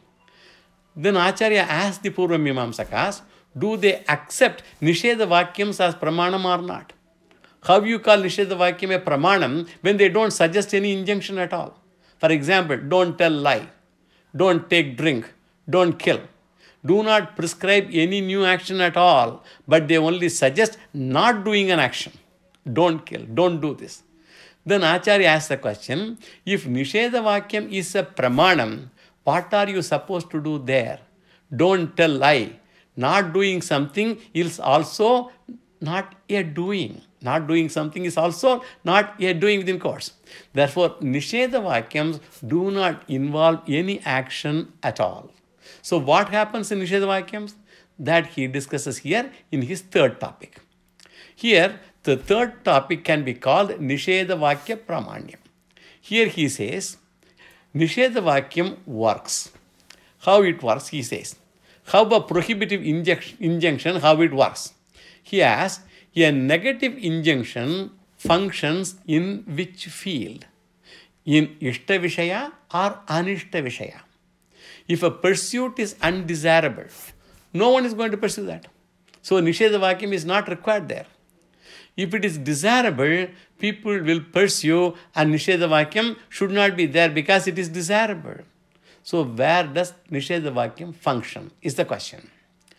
Then Acharya asked the Purvamimamsakas, do they accept Nisheda Vakyams as Pramanam or not? How you call Nisheda Vakyam a Pramanam when they don't suggest any injunction at all? For example, don't tell lie, don't take drink, don't kill. Do not prescribe any new action at all, but they only suggest not doing an action. Don't kill, don't do this. Then Acharya asks the question, if Nisheda Vakyam is a Pramanam, what are you supposed to do there? Don't tell lie. Not doing something is also not a doing. Not doing something is also not a doing within course. Therefore, Nisheda Vakyams do not involve any action at all. So what happens in Nisheda Vakyams? That he discusses here in his third topic. Here, the third topic can be called Nisheda Vakya Pramanyam. Here he says, Nisheda Vakyam works. How it works, he says. How a prohibitive injunction, how it works. He asks, a negative injunction functions in which field? In Ishta Vishaya or Anishta Vishaya? If a pursuit is undesirable, no one is going to pursue that. So Nisheda Vakyam is not required there. If it is desirable, people will pursue, and Nisheda Vakyam should not be there because it is desirable. So where does Nisheda Vakyam function is the question.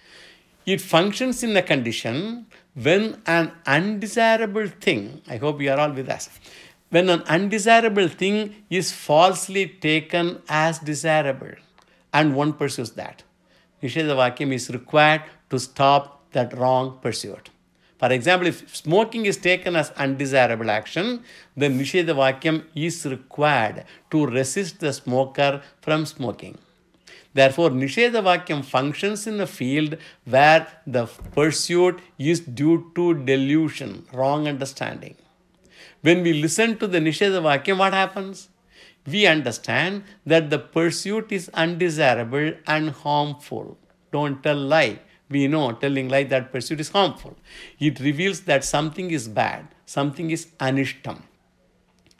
It functions in a condition when an undesirable thing, I hope you are all with us, when an undesirable thing is falsely taken as desirable and one pursues that. Nisheda Vakyam is required to stop that wrong pursuit. For example, if smoking is taken as undesirable action, then Nisheda Vakyam is required to resist the smoker from smoking. Therefore, Nisheda Vakyam functions in a field where the pursuit is due to delusion, wrong understanding. When we listen to the Nisheda Vakyam, what happens? We understand that the pursuit is undesirable and harmful. Don't tell lie. We know telling lie, that pursuit is harmful. It reveals that something is bad, something is anishtam.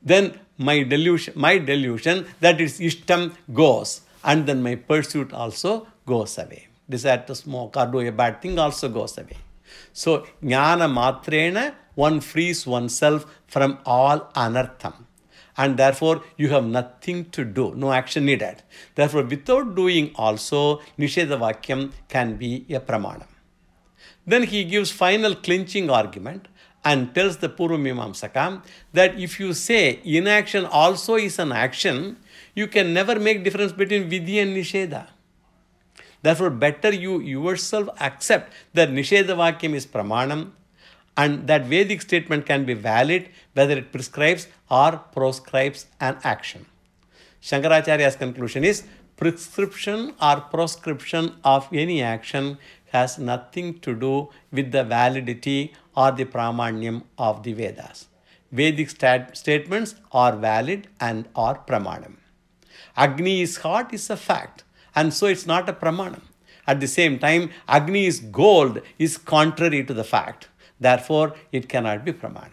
then my delusion that is ishtam goes, and then my pursuit also goes away. Desire to smoke or do a bad thing also goes away. So, jnana matrena, one frees oneself from all anartham. And therefore, you have nothing to do, no action needed. Therefore, without doing also, Nisheda Vakyam can be a pramanam. Then he gives final clinching argument and tells the Purvamimamsaka that if you say inaction also is an action, you can never make difference between Vidhi and Nisheda. Therefore, better you yourself accept that Nisheda Vakyam is pramanam, and that Vedic statement can be valid whether it prescribes or proscribes an action. Shankaracharya's conclusion is prescription or proscription of any action has nothing to do with the validity or the pramanyam of the Vedas. Vedic statements are valid and are pramanam. Agni is hot is a fact, and so it's not a pramanam. At the same time, Agni is gold is contrary to the fact. Therefore, it cannot be pramanam.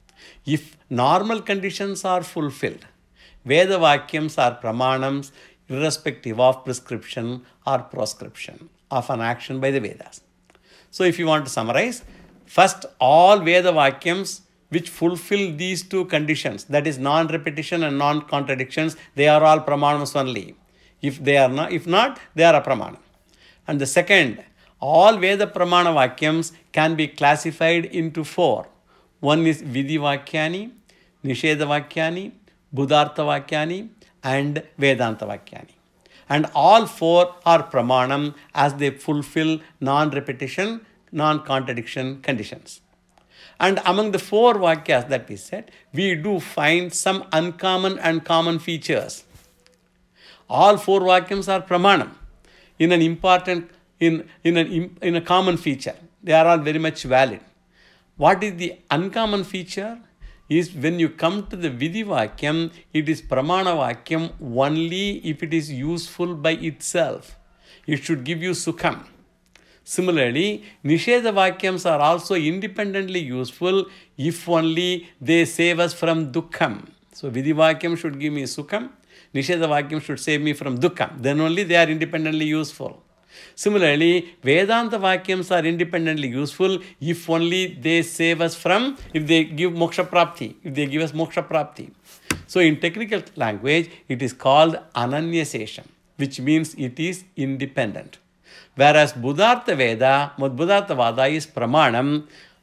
If normal conditions are fulfilled, Veda Vakyams are pramanams irrespective of prescription or proscription of an action by the Vedas. So, if you want to summarize, first, all Veda Vakyams which fulfill these two conditions, that is non-repetition and non-contradictions, they are all pramanams only. If not, they are a pramanam. And the second, all Veda Pramana Vakyams can be classified into four. One is Vidhi Vakyani, Nisheda Vakyani, Buddhartha Vakyani, and Vedanta Vakyani. And all four are pramanam as they fulfill non-repetition, non-contradiction conditions. And among the four Vakyas that we said, we do find some uncommon and common features. All four Vakyams are pramanam in an important in a common feature. They are all very much valid. What is the uncommon feature? Is when you come to the Vidhi Vakyam, it is Pramana Vakyam only if it is useful by itself. It should give you Sukham. Similarly, Nisheda Vakyams are also independently useful if only they save us from Dukkham. So Vidhi Vakyam should give me Sukham, Nisheda Vakyam should save me from Dukkham. Then only they are independently useful. Similarly, Vedanta Vakyams are independently useful if only they save us from, if they give moksha prapti, if they give us moksha prapti. So in technical language, it is called Ananya Sesham, which means it is independent. Whereas Buddhartha Veda, Buddhartha Vada is pramanam,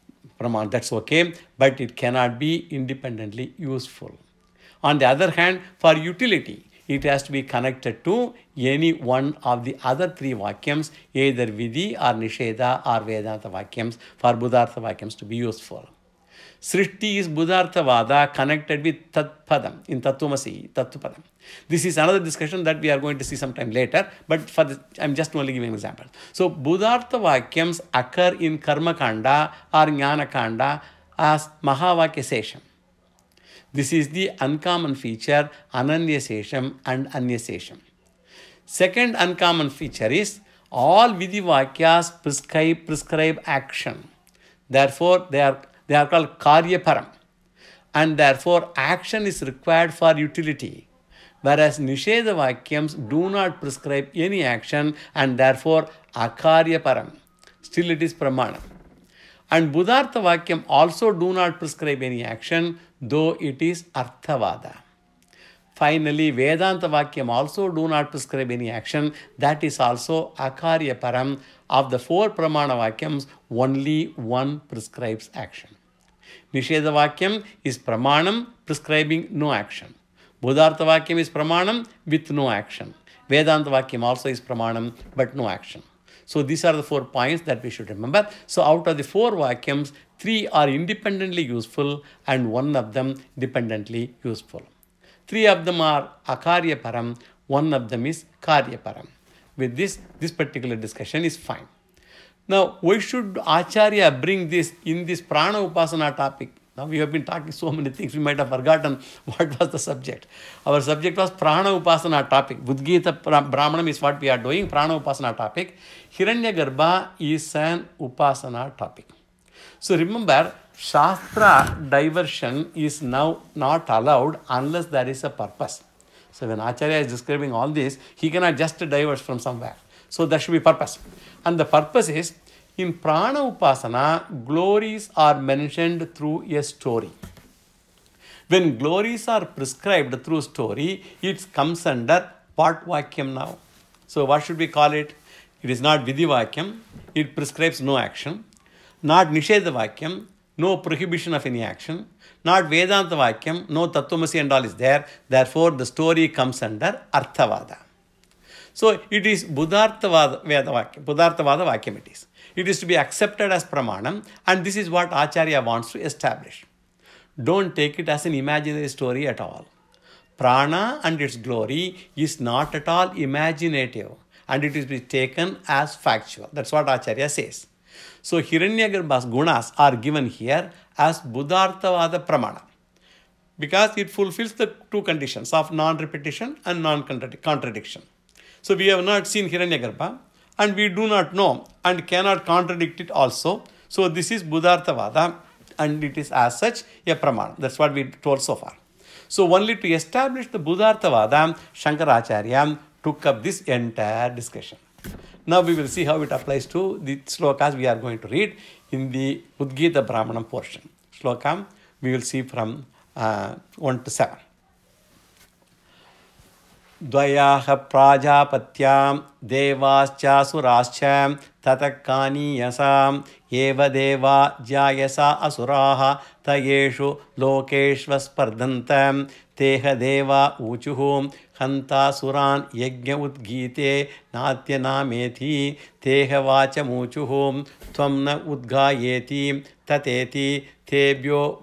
that's okay, but it cannot be independently useful. On the other hand, for utility, it has to be connected to any one of the other three Vakyams, either Vidhi or Nisheda or Vedanta Vakyams, for Buddhartha Vakyams to be useful. Srishti is Buddhartha Vada connected with Tatpadam in Tattvamasi, Tattvapadam. This is another discussion that we are going to see sometime later, but I'm just only giving an example. So, Buddhartha Vakyams occur in Karma Kanda or Jnana Kanda as Mahavakya Sesham. This is the uncommon feature, Ananya Sesham and Anya Sesham. Second uncommon feature is all Vidhi Vakyas prescribe action. Therefore, they are called Karya Param. And therefore, action is required for utility. Whereas Nisheda Vakyams do not prescribe any action and therefore Akarya Param. Still it is Pramana. And Buddhartha Vakyam also do not prescribe any action, though it is Arthavada. Finally, Vedanta Vakyam also do not prescribe any action. That is also Akarya Param. Of the four Pramana Vakyams, only one prescribes action. Nisheda Vakyam is Pramanam prescribing no action. Buddhartha Vakyam is Pramanam with no action. Vedanta Vakyam also is Pramanam but no action. So these are the 4 points that we should remember. So out of the 4 Vakyams, 3 are independently useful and 1 of them dependently useful. 3 of them are Akarya Param, 1 of them is Karya Param. With this particular discussion is fine. Now, why should Acharya bring this in this Prana Upasana topic? Now, we have been talking so many things, we might have forgotten what was the subject. Our subject was Prana Upasana topic. Udgita Brahmanam is what we are doing, Prana Upasana topic. Hiranyagarbha is an Upasana topic. So remember, Shastra diversion is now not allowed unless there is a purpose. So when Acharya is describing all this, he cannot just diverge from somewhere. So there should be purpose. And the purpose is, in Prana Upasana, glories are mentioned through a story. When glories are prescribed through story, it comes under what Vakyam now? So what should we call it? It is not Vidhi Vakyam. It prescribes no action. Not Nishedha Vakyam, no prohibition of any action. Not Vedanta Vakyam, no Tattvamasi and all is there. Therefore, the story comes under Arthavada. So it is Buddharthavada Vakyam it is. It is to be accepted as Pramanam, and this is what Acharya wants to establish. Don't take it as an imaginary story at all. Prana and its glory is not at all imaginative, and it is to be taken as factual. That's what Acharya says. So Hiranyagarbha's gunas are given here as Buddharthavada Pramana, because it fulfills the two conditions of non-repetition and non-contradiction. So we have not seen Hiranyagarbha, and we do not know and cannot contradict it also. So this is Buddharthavada, and it is as such a Pramana. That's what we told so far. So only to establish the Buddharthavada, Shankaracharya took up this entire discussion. Now we will see how it applies to the slokas we are going to read in the Udgita Brahmanam portion. Sloka we will see from 1 to 7. Dvayaha prajapatyam devascha tatakani yasam eva deva jayasa asuraha tayeshu lokeshva spardhantam teha deva uchuhum hanta suran yajna udgite natya nameti teha vacha muchuhum tvamna udgayeti tateti tebhyo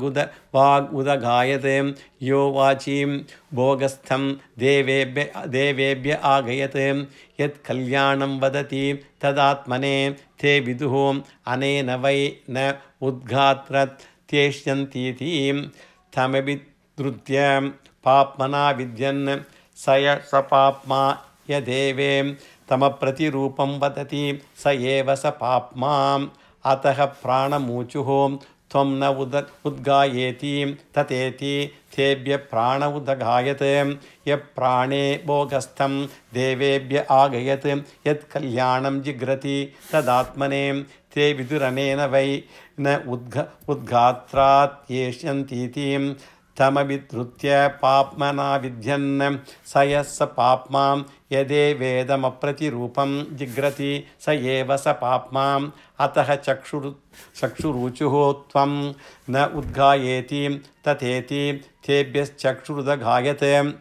vagudagayate yo vachim bhogastham devebhya agayate yat kalyanam vadati tadatmane te viduhum anena vai na udghatrat tyeshyantiti tamabidrutyam papmana vidyan saya sapapma yadeve tamaprati rupam vadati sayeva sapapma ataha pranamuchuhum tvam na udgayeti tateti tebhya prana udagayate ya prane bhogastham devebhya agayate yat kalyanam jigrati tadatmane te viduranena vai na udgatrat yeshyantiti tamabidrutya papmana vidyan sayasa papmam yade vedamaprati rupam jigrati sayeva sa papmam ataha chakshuruchuho tvam na udgayeti tateti tebhyas chakshurudagayate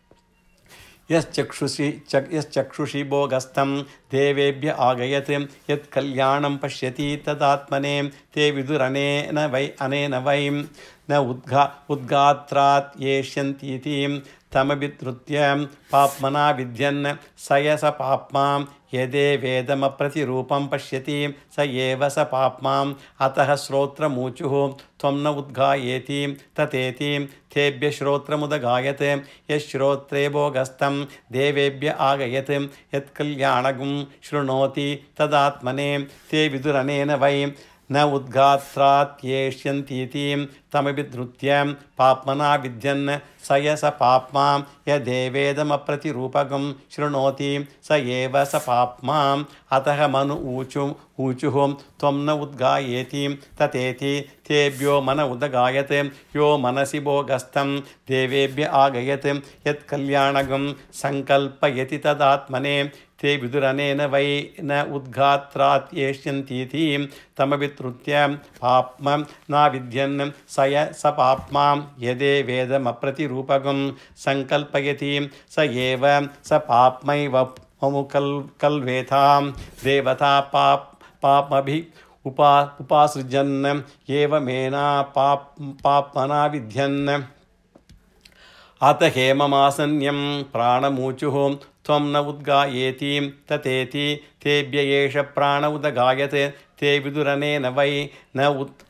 Yas chakshushi bhogastham devebhya agayate yat kalyanam pashyati tadatmane te viduranena vai anena vai na udgatrat yeshyantiti tamabidrutyam papmana vidyan sayasa papmam yede vedamaprati rupam pashyati sayeva sa papmam ataha shrotra muchuhu tvamna udgayeti tateti tebhya shrotra mudagayate yashrotre bhogastham devebhya agayate yat kalyanagum shrunoti tadatmane te viduranena vai na udgatrat yeshyantiti tamabidrutyam papmana vidyan sayasa papmam yadevedam aprati rupagam shrunoti sayeva sa papmam ataha manu uchuhum tvamna udgayeti tateti tebhyo mana udagayate yo manasi bhogastham devebhya agayate yat kalyanagam sankalpayati tadatmane te viduranena vai na udgatrat yeshyantiti tamabidrutyam papmam na vidyan saya sapapmam yade vedam aprati rupagam sankalpayati sayeva sapapmaiva kalvetam devata papmabhi upasrijan eva mena papmana vidyan ata hemamasanyam pranamuchuhum tvam na udgayeti tateti tebhya yesha prana udagayate te viduranena vai na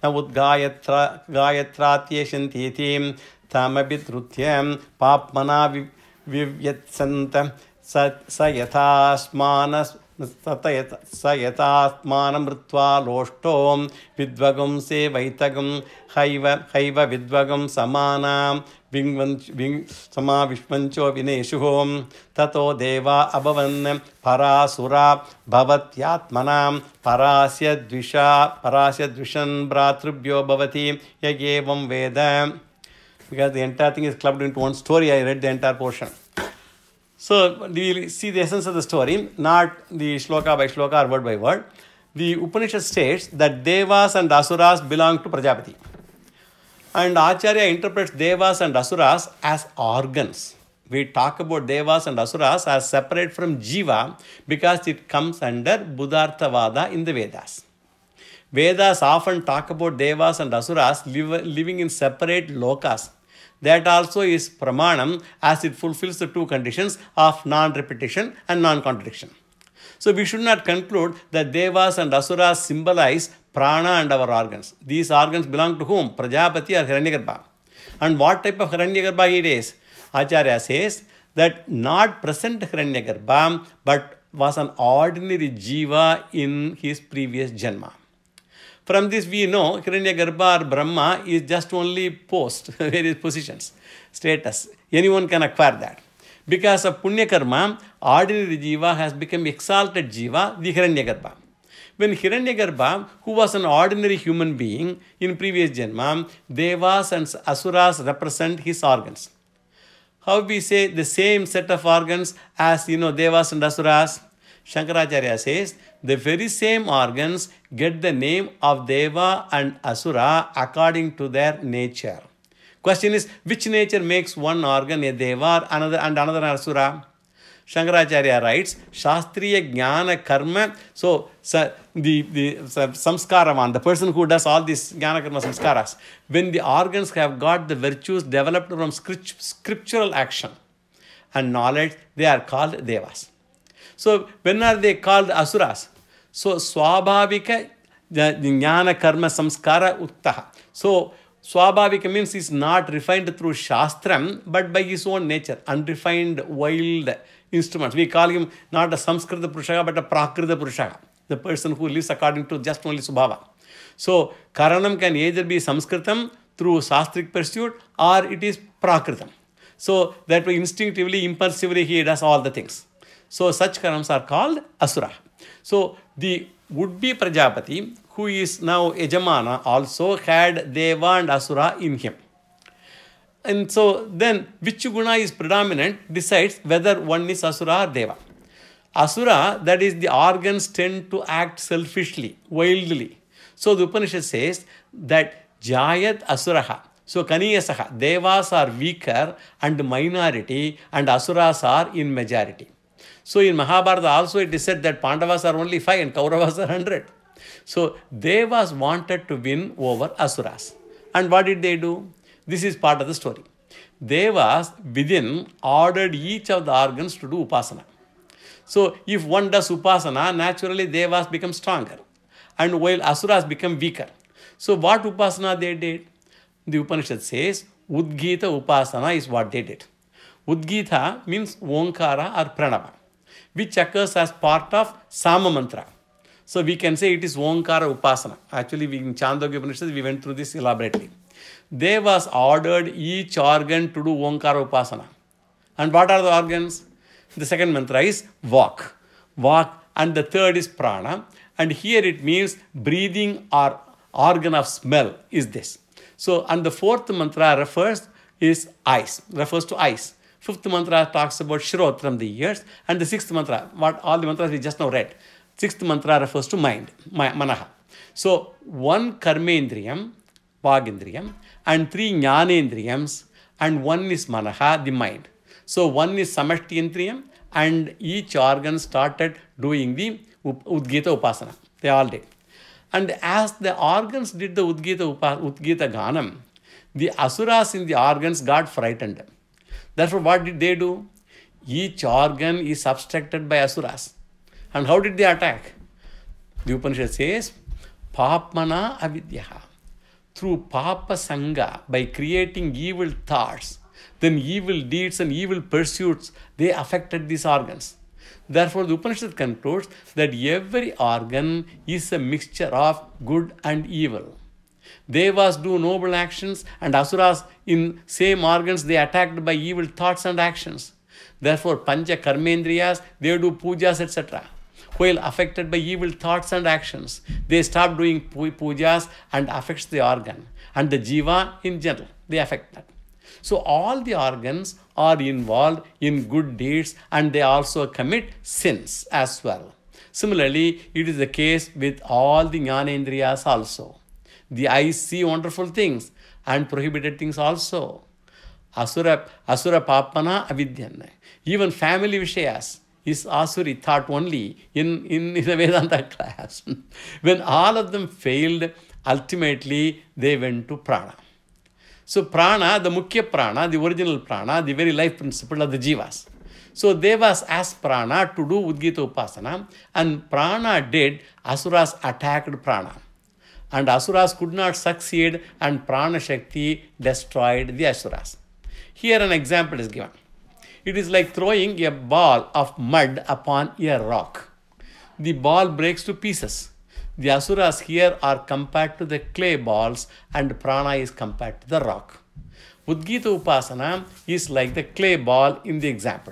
udgayatrat yeshyantiti tamabidrutyam papmana vivyatsanta sa yathasmanas स यथात्मानं मृत्वा लोष्टों विद्वगुं सेवैतगुं have विद्वगुं समानां समाविश्वञ्चो विनेशुः ततो देवा अभवन् परासुरा भवत्यात्मनां परास्य द्विषन् भ्रातृभ्यो भवति य एवं वेद. Because the entire thing is clubbed into one story, I read the entire portion. So we will see the essence of the story, not the shloka by shloka or word by word. The Upanishad states that Devas and Asuras belong to Prajapati. And Acharya interprets Devas and Asuras as organs. We talk about Devas and Asuras as separate from Jiva because it comes under Buddharthavada in the Vedas. Vedas often talk about Devas and Asuras living in separate lokas. That also is pramanam as it fulfills the two conditions of non-repetition and non-contradiction. So we should not conclude that Devas and Asuras symbolize prana and our organs. These organs belong to whom? Prajapati or Hiranyagarbha. And what type of Hiranyagarbha it is? Acharya says that not present Hiranyagarbha but was an ordinary jiva in his previous janma. From this we know Hiranyagarbha or Brahma is just only post, various positions, status. Anyone can acquire that. Because of Punya Karma, ordinary Jiva has become exalted Jiva, the Hiranyagarbha. When Hiranyagarbha, who was an ordinary human being in previous Janma, Devas and Asuras represent his organs. How we say the same set of organs as Devas and Asuras? Shankaracharya says, the very same organs get the name of Deva and Asura according to their nature. Question is, which nature makes one organ a Deva and another an Asura? Shankaracharya writes, Shastriya Jnana Karma. So, the Samskaravan, the person who does all these Jnana Karma Samskaras, when the organs have got the virtues developed from scriptural action and knowledge, they are called Devas. So, when are they called Asuras? So, Swabhavika Jnana Karma Samskara Uttaha. So, Swabhavika means he is not refined through Shastram, but by his own nature, unrefined, wild instruments. We call him not a Samskrita Purusha, but a Prakrita Purusha, the person who lives according to just only Subhava. So, Karanam can either be Samskritam through Sastric pursuit or it is Prakritam. So, that way instinctively, impulsively he does all the things. So, such Karams are called Asura. So, the would-be Prajapati, who is now Yajamana, also had Deva and Asura in him. And so, then which guna is predominant decides whether one is Asura or Deva. Asura, that is the organs tend to act selfishly, wildly. So, the Upanishad says that Jayat Asuraha. So, Kaniyasaha, Devas are weaker and minority and Asuras are in majority. So, in Mahabharata also it is said that Pandavas are only 5 and Kauravas are 100. So, Devas wanted to win over Asuras. And what did they do? This is part of the story. Devas within ordered each of the organs to do Upasana. So, if one does Upasana, naturally Devas become stronger. And while Asuras become weaker. So, what Upasana they did? The Upanishad says, Udgita Upasana is what they did. Udgita means Onkara or Pranava, which occurs as part of Sama Mantra. So we can say it is Onkara Upasana. Actually, in Chandogya Upanishad, we went through this elaborately. Devas ordered each organ to do Onkara Upasana. And what are the organs? The second mantra is Vak. And the third is Prana. And here it means breathing or organ of smell is this. So, and the fourth mantra refers to eyes. Fifth mantra talks about Shrotram, the ears. And the sixth mantra, what all the mantras we just now read. Sixth mantra refers to mind, Manaha. So, one Karmendriyam, Vagindriyam, and 3 Jnanendriyams, and one is Manaha, the mind. So, one is Samashtiyendriyam, and each organ started doing the Udgita Upasana. They all did. And as the organs did the Udgita Ganam, the Asuras in the organs got frightened. Therefore, what did they do? Each organ is obstructed by Asuras. And how did they attack? The Upanishad says, Papmana avidyaha. Through Papa Sangha, by creating evil thoughts, then evil deeds and evil pursuits, they affected these organs. Therefore, the Upanishad concludes that every organ is a mixture of good and evil. Devas do noble actions, and asuras in same organs they attacked by evil thoughts and actions. Therefore, pancha karmendriyas, they do pujas, etc. While affected by evil thoughts and actions, they stop doing pujas and affects the organ. And the jiva in general, they affect that. So all the organs are involved in good deeds and they also commit sins as well. Similarly, it is the case with all the jnanendriyas also. The eyes see wonderful things and prohibited things also. Asura papana avidyanna. Even family vishayas is asuri thought only in the Vedanta class. When all of them failed, ultimately they went to prana. So prana, the mukhya prana, the original prana, the very life principle of the jivas. So Devas asked prana to do Udgita Upasana, and prana did, asuras attacked prana. And asuras could not succeed, and prana shakti destroyed the asuras. Here an example is given. It is like throwing a ball of mud upon a rock. The ball breaks to pieces. The asuras here are compared to the clay balls and prana is compared to the rock. Udgita Upasana is like the clay ball in the example.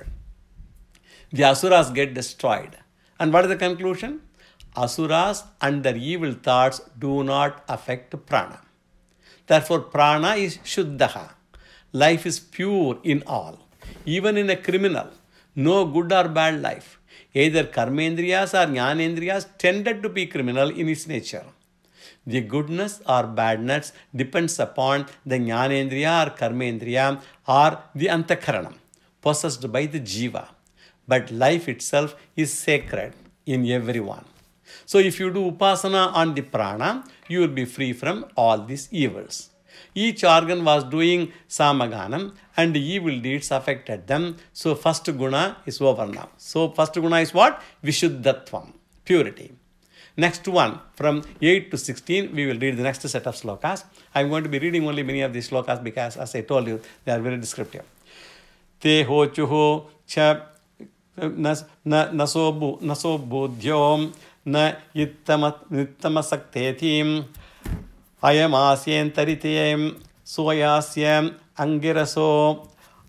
The asuras get destroyed. And what is the conclusion? Asuras and their evil thoughts do not affect prana. Therefore, prana is shuddha. Life is pure in all. Even in a criminal, no good or bad life. Either karmendriyas or jnanendriyas tended to be criminal in its nature. The goodness or badness depends upon the jnanendriya or karmendriya or the antakaranam, possessed by the jiva. But life itself is sacred in everyone. So if you do upasana on the prana, you will be free from all these evils. Each organ was doing samaganam and the evil deeds affected them. So first guna is over now. So first guna is what? Vishuddhatvam, purity. Next one, from 8 to 16, we will read the next set of slokas. I am going to be reading only many of these slokas because, as I told you, they are very descriptive. Te hochuho cha naso bodhyom na ittamasaktethim ayamasyam taritayam soyasyam angiraso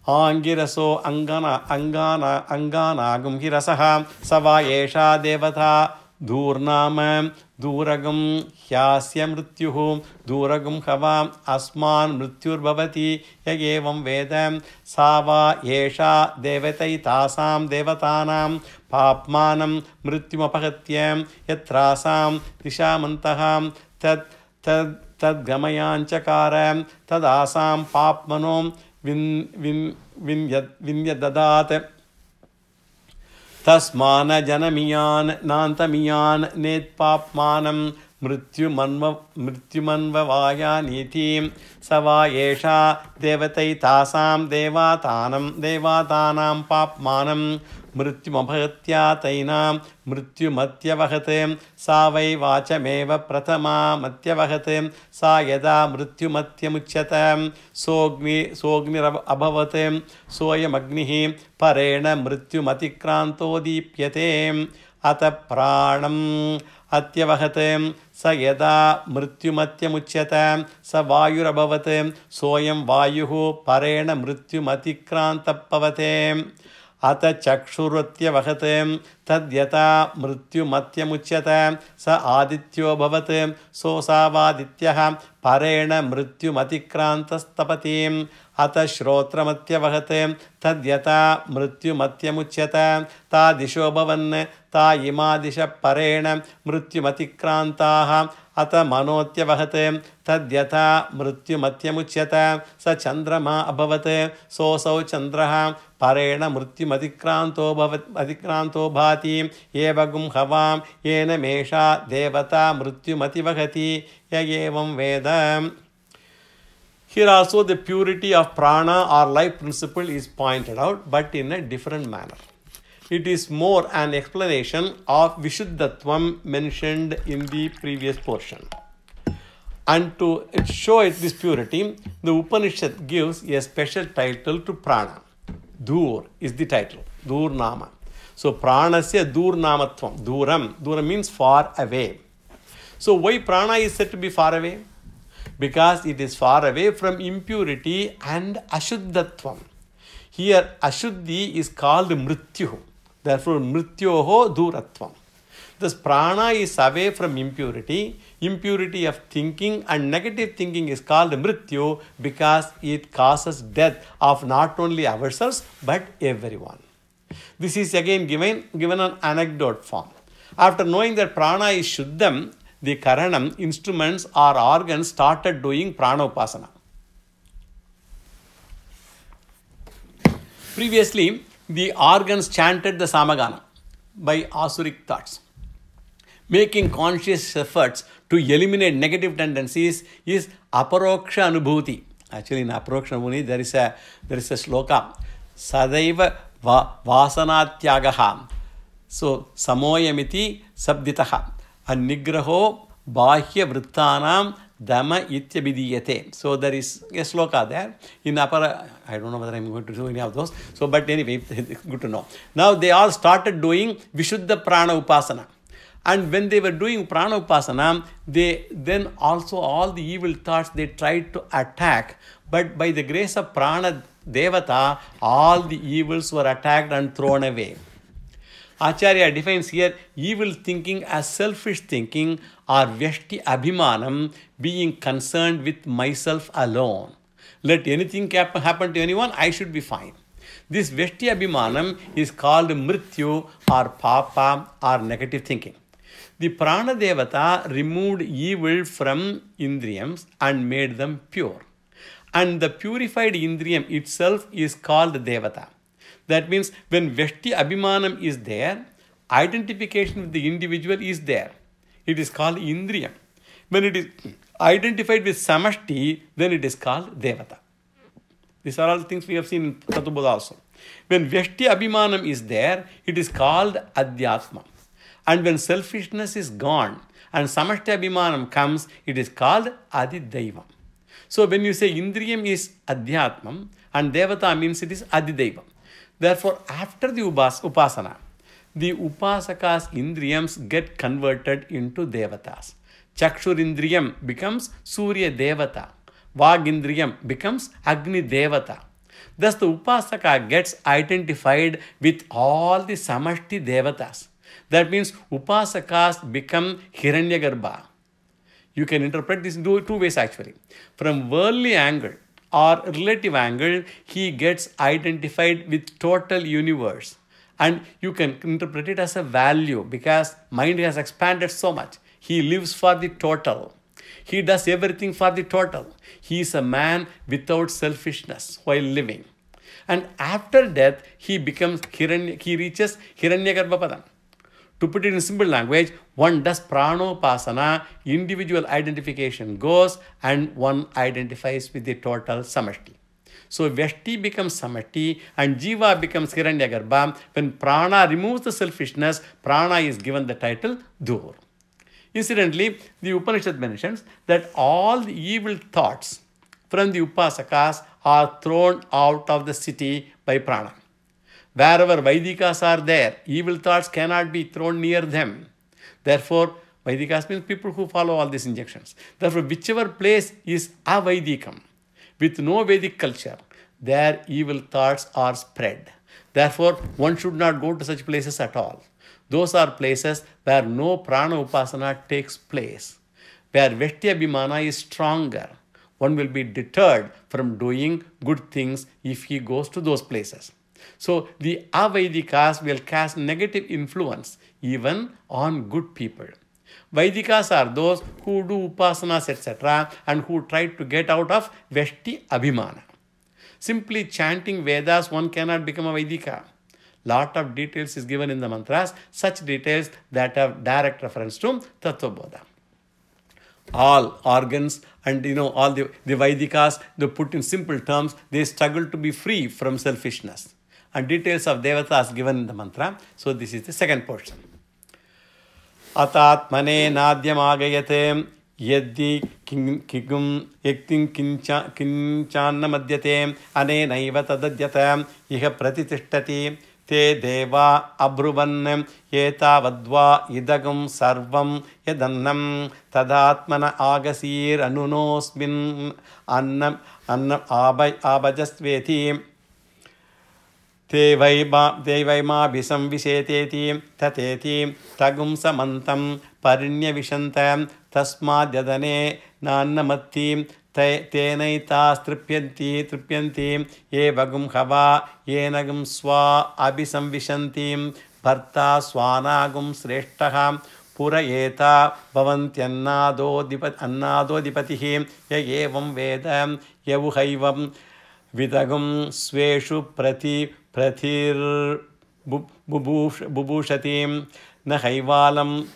anganagum hirasaha sava yesha devata Durnama Duragam Hyasya Mrityuhu Duragam Hava Asman Mrityur Bhavati Yagevam Vedam Sava Yesha Devatai Tasam Devatanam Papmanam Mrityumapahatyam Yatrasam Dishamantaham Tad Gamayanchakaram Tadasam Papmanom Vinyadadat Tasmana janamiyan nantamiyan netpapmanam mrityumanvavaya nitim sava yesha devatai tasam devatanam papmanam mrityumabhatya tainam mrityumatyavahate sa vai vachameva prathama matyavahate sa yada mrityumatyamuchyata sogni abhavate soyam agnihi parena mrityumatikranto dipyate ata pranam atyavahate sa yada mrityumatyamuchyata sa vayurabhavate soyam vayuhu parena mrityumatikrantapavate Ata chakshurvatya vahate tadyata mrityumatyamuchyata sa adityo bhavate so savadityaha parena mrityumatikrantastapatim Ata shrotramatya vahate tadyata mrityumatyamuchyata ta disho bhavan ta imadisha parena mrityumatikrantaha Ata manotya vahate tadyata mrityumatyamuchyata sa chandrama abhavate so sau chandraha parena mrityumatikranto bhati evagum havam yena mesha devata mrityumativahati yagevam vedam. Here also the purity of prana or life principle is pointed out, but in a different manner. It is more an explanation of Vishuddhatvam mentioned in the previous portion. And to show this purity, the Upanishad gives a special title to prana. Dur is the title, Dur Nama. So So pranasya durnamatvam. Duram means far away. So why prana is said to be far away? Because it is far away from impurity and ashuddhatvam. Here ashuddhi is called mrityu. Therefore mrityoho duratvam. Thus prana is away from impurity. Impurity of thinking and negative thinking is called mrityu because it causes death of not only ourselves but everyone. This is again given an anecdote form. After knowing that prana is shuddham, the karanam, instruments or organs started doing prana upasana. Previously, the organs chanted the samagana by asuric thoughts. Making conscious efforts to eliminate negative tendencies is aparoksha anubhuti. Actually, in aparoksha anubhuti, there is a sloka. Sadaiva vasanatyagaha. So, samoyamiti sabditaha. Anigraho bahya vrittanam dama ityabhidiyate. So there is a sloka there. In Apara, I don't know whether I'm going to do any of those. So, but anyway, good to know. Now they all started doing Vishuddha Prana Upasana. And when they were doing Prana Upasana, they then also all the evil thoughts they tried to attack. But by the grace of Prana Devata, all the evils were attacked and thrown away. Acharya defines here evil thinking as selfish thinking or vyashti abhimanam, being concerned with myself alone. Let anything happen to anyone, I should be fine. This vyashti abhimanam is called mrityu or papa or negative thinking. The prana devata removed evil from indriyams and made them pure. And the purified indriyam itself is called devata. That means when Vyashti Abhimanam is there, identification with the individual is there. It is called Indriyam. When it is identified with Samashti, then it is called Devata. These are all things we have seen in Tattva-bodha also. When Vyashti Abhimanam is there, it is called Adhyatma. And when selfishness is gone and Samashti Abhimanam comes, it is called Adidaivam. So when you say Indriyam is Adhyatmam and Devata means it is Adidaivam. Therefore, after the upasana, the upasaka's indriyams get converted into devatas. Chakshur indriyam becomes Surya Devata. Vag indriyam becomes Agni Devata. Thus, the upasaka gets identified with all the samashti devatas. That means upasakas become Hiranyagarbha. You can interpret this in two ways actually. From worldly angle or relative angle, he gets identified with total universe. And you can interpret it as a value because mind has expanded so much. He lives for the total. He does everything for the total. He is a man without selfishness while living. And after death, he reaches Hiranyagarbha Padam. To put it in simple language, one does pranopasana, individual identification goes, and one identifies with the total samashti. So Vyashti becomes samashti and Jiva becomes Hiranyagarbha. When prana removes the selfishness, prana is given the title Dur. Incidentally, the Upanishad mentions that all the evil thoughts from the upasakas are thrown out of the city by prana. Wherever Vaidikas are there, evil thoughts cannot be thrown near them. Therefore, Vaidikas means people who follow all these injunctions. Therefore, whichever place is avaidikam, with no Vedic culture, their evil thoughts are spread. Therefore, one should not go to such places at all. Those are places where no prana upasana takes place, where Vyashti Abhimana is stronger. One will be deterred from doing good things if he goes to those places. So the Avaidikas will cast negative influence even on good people. Vaidikas are those who do upasanas etc. and who try to get out of Vyashti Abhimana. Simply chanting Vedas, one cannot become a Vaidika. Lot of details is given in the mantras, such details that have direct reference to Tattva-bodha. All organs and all the Vaidikas, they put in simple terms, they struggle to be free from selfishness. And details of devatas given in the mantra. So this is the second portion. Atatmane nadyam agayate yaddi kigum yaktin kinchanna madhyate ane naiva tadadyata iha pratitishthati te deva abruvan etavadva idagam sarvam yadannam tadatmana agasir anunosmin annam abhajastveti te vaima visam viseteti tateti tagum samantam parinya vishantam tasmadyadane nannamatti tenaitas tripyanti evagum hava yenagum swa abhisamvishanti bharta swanagum sreshtah purayeta bhavantyannado dipatihi ya evam vedam yavuhaivam vidagum sveshu prathir bubushatim na haivalam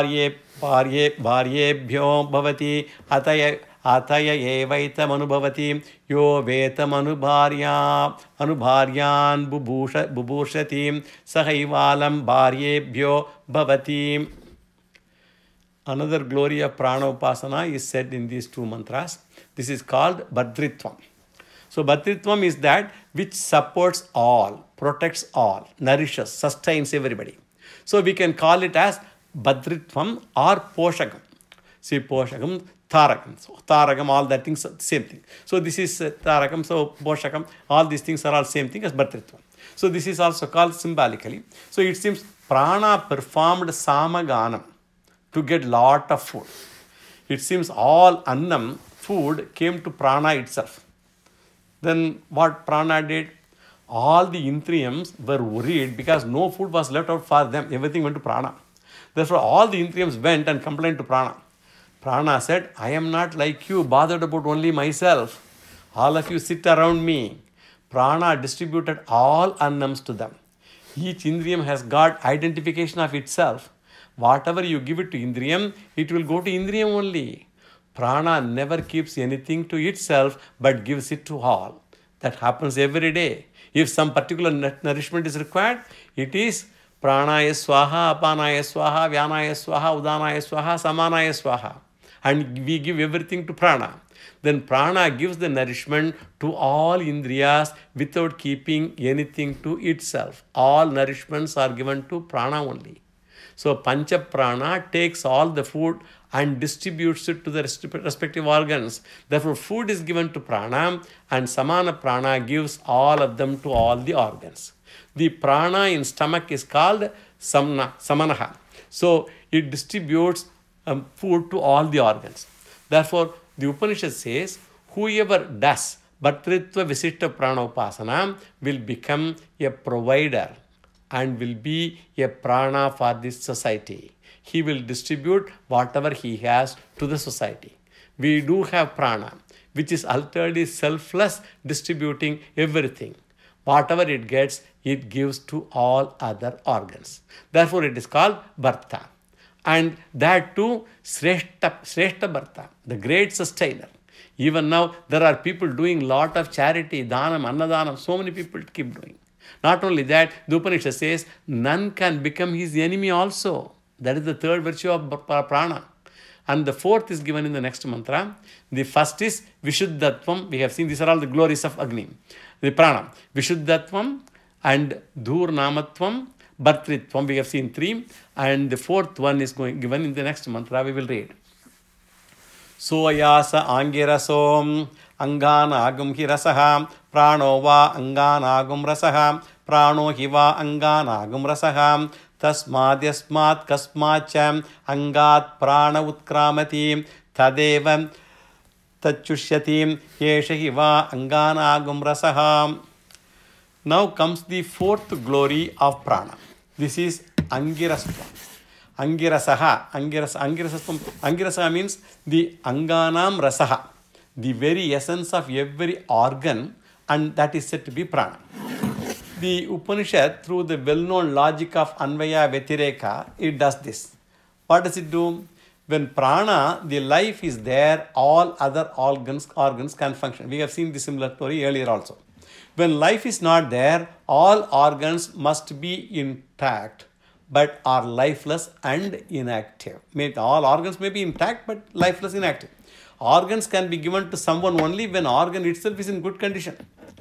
varyebhyo bhavati ataya evaitam anubhavati yo vetam anubharyan bubushati sahaivalam varyebhyo bhavati. Another glory of prana upasana is said in these two mantras. This is called Bhadritvam. So Bhadritvam is that which supports all, protects all, nourishes, sustains everybody. So we can call it as Bhadritvam or Poshakam. See, Poshakam, Tarakam. So Tarakam, all that things, same thing. So this is Tarakam, so Poshakam, all these things are all same thing as Bhadritvam. So this is also called symbolically. So it seems prana performed samaganam to get lot of food. It seems all annam, food, came to prana itself. Then what prana did? All the indriyams were worried because no food was left out for them. Everything went to prana. Therefore, all the indriyams went and complained to prana. Prana said, I am not like you, bothered about only myself. All of you sit around me. Prana distributed all annams to them. Each indriyam has got identification of itself. Whatever you give it to indriyam, it will go to indriyam only. Prana never keeps anything to itself but gives it to all. That happens every day. If some particular nourishment is required, it is pranaya swaha, apanaya swaha, vyanaya swaha, udanaya swaha, samanaya swaha. And we give everything to prana. Then prana gives the nourishment to all indriyas without keeping anything to itself. All nourishments are given to prana only. So Pancha Prana takes all the food and distributes it to the respective organs. Therefore, food is given to prana and Samana Prana gives all of them to all the organs. The prana in stomach is called Samanaha. So it distributes food to all the organs. Therefore, the Upanishad says, whoever does Bhartritva Visishta Prana Upasana will become a provider and will be a prana for this society. He will distribute whatever he has to the society. We do have prana, which is utterly selfless, distributing everything. Whatever it gets, it gives to all other organs. Therefore, it is called Bharta. And that too, Sreshta Bharta, the great sustainer. Even now, there are people doing lot of charity, Dhanam, Annadanam, so many people keep doing. Not only that, the Upanishad says, none can become his enemy also. That is the third virtue of prana. And the fourth is given in the next mantra. The first is Vishuddhatvam. We have seen these are all the glories of Agni. The prana. Vishuddhatvam and Dhurnamatvam, Bhartritvam. We have seen three. And the fourth one is given in the next mantra. We will read. Soyasa angirasom anganagum hirasaha prano va anganagum rasaha prano hiva anganagum rasaha tasmadyasmat kasmacham angat prana utkramati tadevam tachushyati yesha hiva anganagum rasaha. Now comes the fourth glory of prana. This is Angirasatvam. Angirasaha. Angirasaha means the Anganam Rasaha, the very essence of every organ, and that is said to be prana. The Upanishad, through the well-known logic of Anvaya Vyatireka, it does this. What does it do? When prana, the life is there, all other organs can function. We have seen the similar story earlier also. When life is not there, all organs must be intact, but are lifeless and inactive. All organs may be intact, but lifeless, inactive. Organs can be given to someone only when organ itself is in good condition.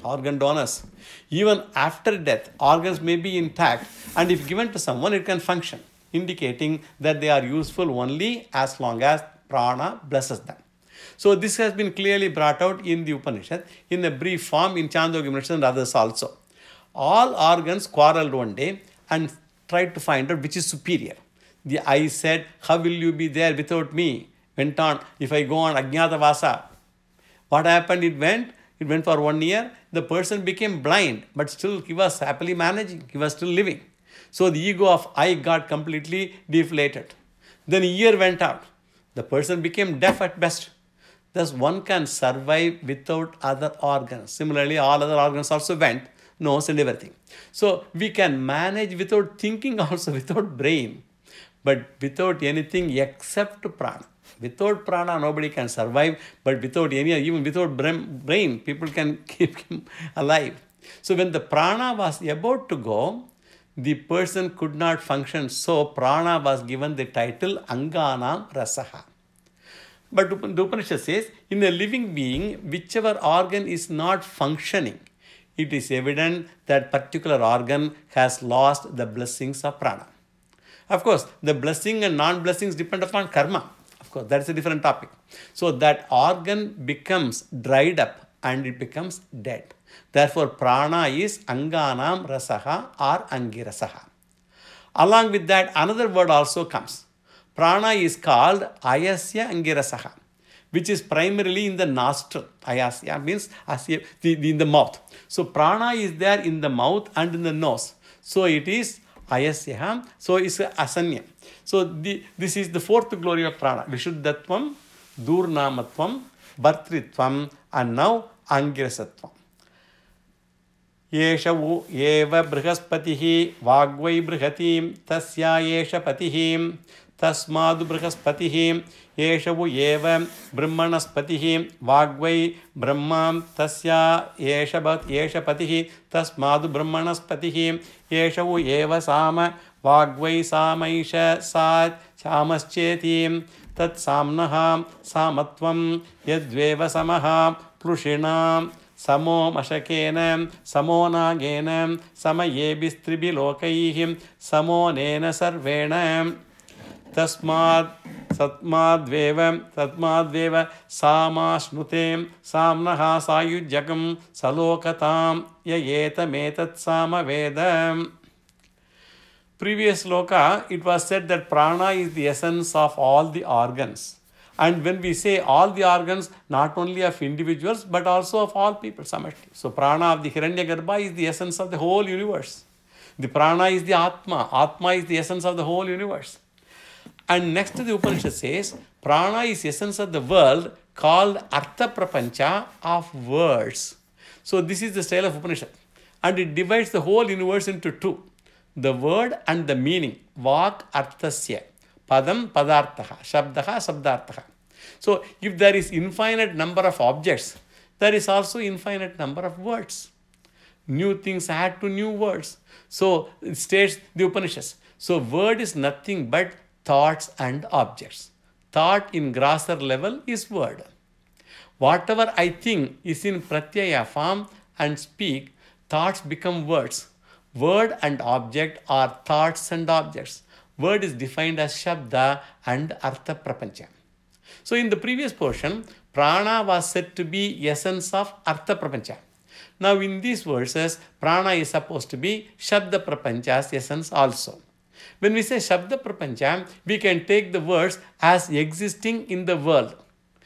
organ donors. Even after death, organs may be intact, and if given to someone, it can function, indicating that they are useful only as long as prana blesses them. So this has been clearly brought out in the Upanishad in a brief form in Chandogya Upanishad and others also. All organs quarreled one day and tried to find out which is superior. The eye said, "How will you be there without me?" Went on, "If I go on Ajnatavasa." What happened? It went for 1 year. The person became blind, but still he was happily managing. He was still living. So the ego of I got completely deflated. Then a year went out. The person became deaf at best. Thus one can survive without other organs. Similarly, all other organs also went, nose and everything. So we can manage without thinking also, without brain, but without anything except prana. Without prana, nobody can survive, but without even without brain, people can keep him alive. So when the prana was about to go, the person could not function. So prana was given the title Anganam Rasaha. But the Upanishad says, in a living being, whichever organ is not functioning, it is evident that particular organ has lost the blessings of prana. Of course, the blessing and non-blessings depend upon karma. Of course, that's a different topic. So that organ becomes dried up and it becomes dead. Therefore, prana is Anganam Rasaha or Angirasaha. Along with that, another word also comes. Prana is called Ayasya Angirasaha, which is primarily in the nostril. Ayasya means in the mouth. So prana is there in the mouth and in the nose. So it is Ayasya. So it's Asanya. So this is the fourth glory of prana. Vishuddhatvam, Durnamatvam, Bhartritvam, and now Angirasatvam. Yesha eva brihaspatihi vagvai brihatim tasya yesha patihim tasmadu brihaspatihi yesha eva brahmanaspatihi vagvai brahmam tasya yesha patihi tasmadu brahmanaspatihi yesha eva sama vagvai samaisha sad chamascheti tat samnaha samatvam yadveva samaha prushinam Samo mashakena, samo nagena, samayebistribi lokaihim, samo nena sarvena, tatmadveva, sama shnutem, samnaha sayujjakam, salokatam, yayeta metat sama vedam. Previous sloka, it was said that prana is the essence of all the organs. And when we say all the organs, not only of individuals, but also of all people, samashti. So prana of the Hiranyagarbha is the essence of the whole universe. The prana is the Atma. Atma is the essence of the whole universe. And next to the Upanishad says, prana is the essence of the world called Artha Prapancha of words. So this is the style of Upanishad. And it divides the whole universe into two. The word and the meaning. Vak Arthasya. Padam padarthaha, shabdaha sabdarthaha. So if there is infinite number of objects, there is also infinite number of words. New things add to new words. So it states the Upanishads. So word is nothing but thoughts and objects. Thought in grosser level is word. Whatever I think is in pratyaya form and speak, thoughts become words. Word and object are thoughts and objects. Word is defined as Shabda and Artha Prapancha. So in the previous portion, prana was said to be essence of Artha Prapancha. Now in these verses, prana is supposed to be Shabda Prapancha's essence also. When we say Shabda Prapancha, we can take the words as existing in the world.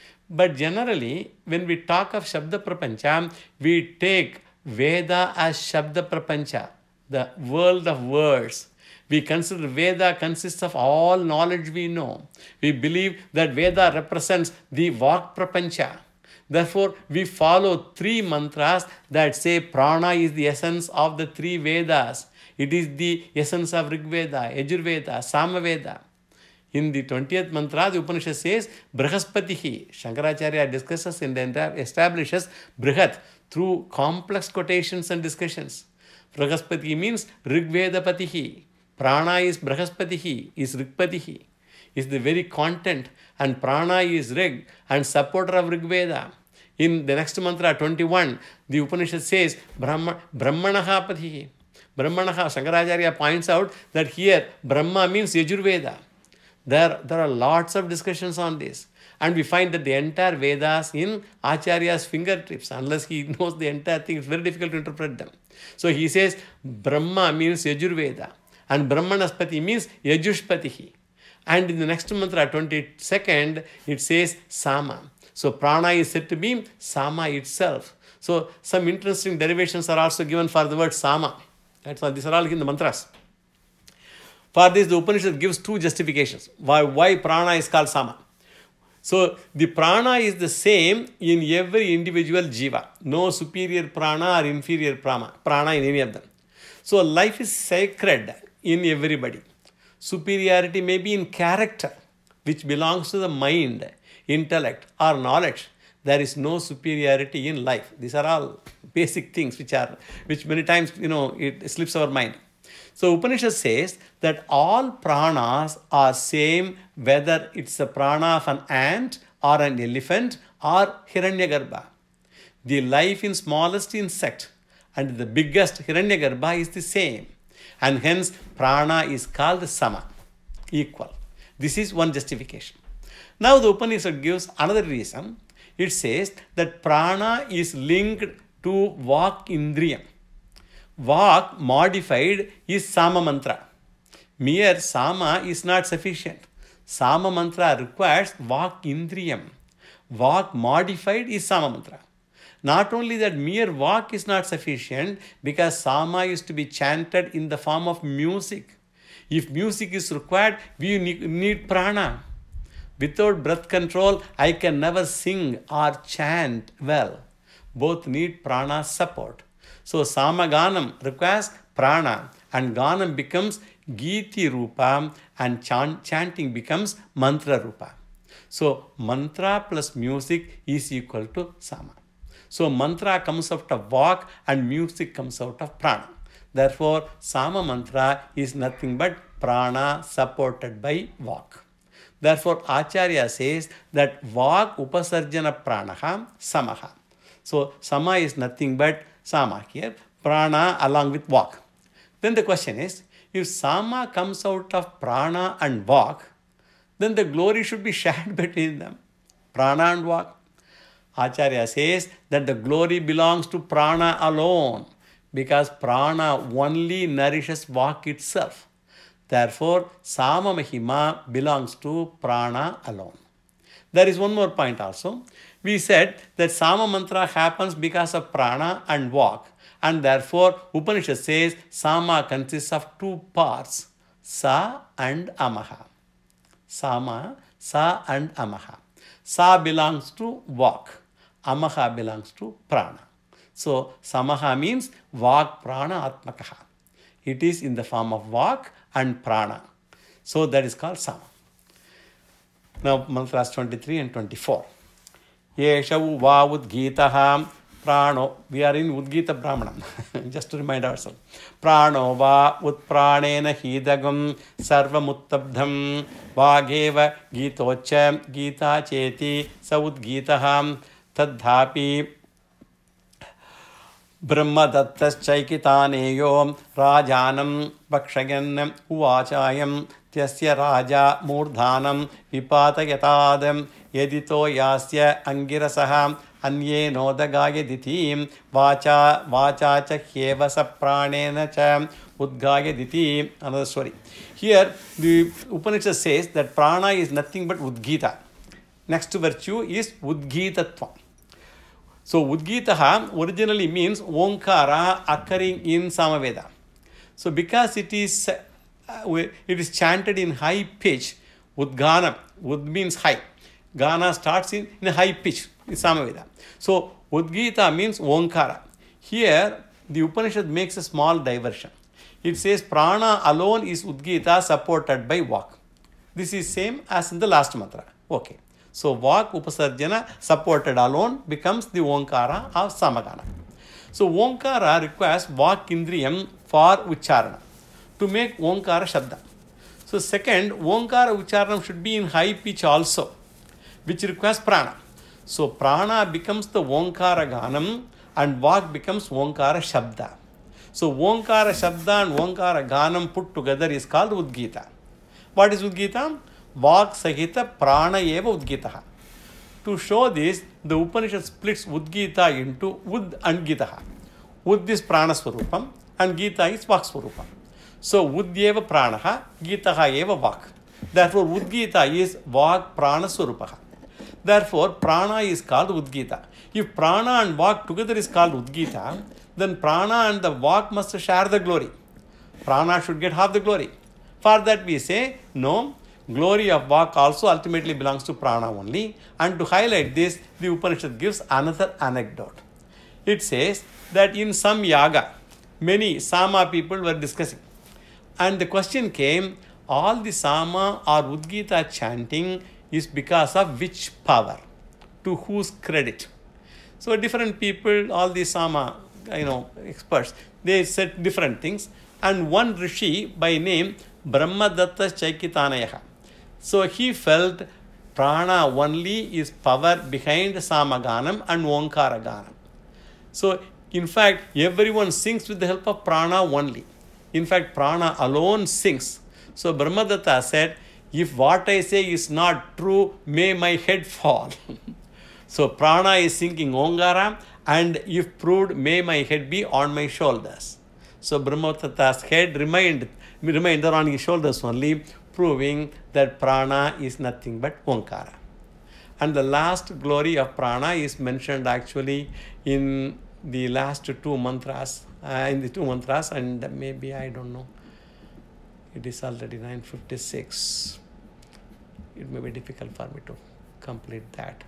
But generally, when we talk of Shabda Prapancha, we take Veda as Shabda Prapancha, the world of words. We consider Veda consists of all knowledge we know. We believe that Veda represents the Vak Prapancha. Therefore, we follow 3 mantras that say prana is the essence of the 3 Vedas. It is the essence of Rig Veda, Yajurveda, Samaveda. In the 20th mantra, the Upanishad says, Brihaspatihi. Shankaracharya discusses and establishes Brihat through complex quotations and discussions. Brihaspati means Rig Veda Patihi. Prana is Brihaspatihi, is Rigpatihi, is the very content, and prana is Rig and supporter of Rig Veda. In the next mantra, 21, the Upanishad says, Brahmanaha Patihi. Brahmanaha, Shankaracharya points out that here Brahma means Yajurveda. There are lots of discussions on this. And we find that the entire Vedas in Acharya's fingertips. Unless he knows the entire thing, it's very difficult to interpret them. So he says Brahma means Yajurveda. And Brahmanaspati means Yajushpatihi. And in the next mantra, 22nd, it says Sama. So prana is said to be Sama itself. So some interesting derivations are also given for the word Sama. That's all. These are all in the mantras. For this, the Upanishad gives two justifications. Why prana is called Sama. So the prana is the same in every individual jiva. No superior prana or inferior prana in any of them. So life is sacred in everybody. Superiority may be in character, which belongs to the mind, intellect or knowledge. There is no superiority in life. These are all basic things which many times, it slips our mind. So Upanishad says that all pranas are same, whether it's the prana of an ant or an elephant or Hiranyagarbha. The life in smallest insect and the biggest Hiranyagarbha is the same. And hence prana is called Sama, equal. This is one justification. Now the Upanishad gives another reason. It says that prana is linked to Vak Indriyam. Vak modified is Sama mantra. Mere Sama is not sufficient. Sama mantra requires Vak Indriyam. Vak modified is Sama mantra. Not only that, mere Vak is not sufficient because Sama is to be chanted in the form of music. If music is required, we need prana. Without breath control, I can never sing or chant well. Both need prana support. So Samaganam requires prana and Ganam becomes Giti Rupa and chanting becomes Mantra Rupa. So mantra plus music is equal to Sama. So mantra comes out of Vak and music comes out of prana. Therefore, Sama mantra is nothing but prana supported by Vak. Therefore, Acharya says that Vak upasarjana pranaha samaha. So Sama is nothing but Sama here, prana along with Vak. Then the question is, if Sama comes out of prana and Vak, then the glory should be shared between them, prana and Vak. Acharya says that the glory belongs to prana alone because prana only nourishes Vak itself. Therefore, Sama Mahima belongs to prana alone. There is one more point also. We said that Sama mantra happens because of prana and Vak, and therefore Upanishad says Sama consists of two parts, Sa and Amaha. Sama, Sa and Amaha. Sa belongs to Vak. Amaha belongs to prana. So Samaha means Vak prana atmakaha. It is in the form of Vak and prana. So that is called Sama. Now mantras 23 and 24. Yesha va udgitaha prano. We are in Udgita Brahmanam. Just to remind ourselves. Prano va utpranena hidagam sarvamuttabdham vageva gitocha gita cheti sa udgitaha tadhapi Brahmadattaschaikitāneyo Rajanam Vakshayan Uvachayam Tyasya Raja Murdhanam Vipatayatadam Yedito Yasya Angirasaha Anye Nodagaya Ditim Vacha cha Hyeva Sapranena cha Udgaya Diti. Another story. Here the Upanishad says that prana is nothing but Udgita. Next virtue is Udgitatva. So Udgitaha originally means Onkara occurring in Samaveda. So because it is chanted in high pitch, Udgana, Ud means high. Gana starts in high pitch in Samaveda. So Udgita means Onkara. Here the Upanishad makes a small diversion. It says prana alone is Udgita supported by Vak. This is same as in the last mantra. Okay. So Vak upasarjana supported alone becomes the Onkara of Samagana. So Onkara requires Vak Indriyam for Ucharana to make Onkara Shabda. So second, Onkara Ucharanam should be in high pitch also, which requires prana. So prana becomes the Onkara Ganam and Vak becomes Onkara Shabda. So Onkara Shabda and Onkara Ganam put together is called Udgita. What is Udgita? Vak Sahita Prana Eva Udgitaha. To show this, the Upanishad splits Udgita into Ud and Gitaha. Ud is Prana Swarupam and Gita is Vak Swarupam. So Udyeva Pranaha, Gitaha Eva Vak. Therefore Udgita is Vak Prana Swarupaha. Therefore Prana is called Udgita. If Prana and Vak together is called Udgita, then Prana and the Vak must share the glory. Prana should get half the glory. For that we say, no, glory of Vak also ultimately belongs to Prana only. And to highlight this, the Upanishad gives another anecdote. It says that in some yaga, many Sama people were discussing. And the question came, all the Sama or Udgita chanting is because of which power? To whose credit? So different people, all the Sama, experts, they said different things. And one Rishi by name Brahmadatta Chaikitanayaha. So he felt Prana only is power behind Samaganam and Onkara Ganam. So in fact, everyone sings with the help of Prana only. In fact, Prana alone sings. So Brahmadatta said, if what I say is not true, may my head fall. So Prana is singing Onkara, and if proved, may my head be on my shoulders. So Brahmadatta's head remained on his shoulders only, proving that Prana is nothing but Onkara. And the last glory of Prana is mentioned actually in the last two mantras, and maybe, I don't know, it is already 9:56. It may be difficult for me to complete that.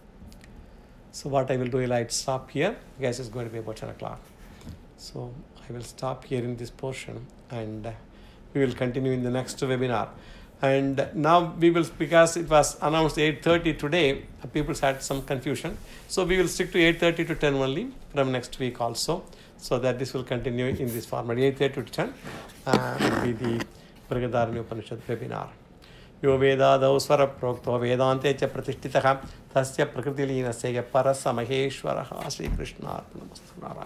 So what I will do is I'll stop here. Guys, it's going to be about 10 o'clock. So I will stop here in this portion, and we will continue in the next webinar. And now we will, because it was announced 8:30 today, people had some confusion. So we will stick to 8:30 to 10 only from next week also, so that this will continue in this format. 8:30 to 10 will be the Brihadaranyaka Upanishad webinar. Yo Vedadau Swara Prokto Vedante Cha Pratishthitah Tasya Prakritileenasya Parasa Maheshwaraha Sri Krishna Arpanastu Narayana.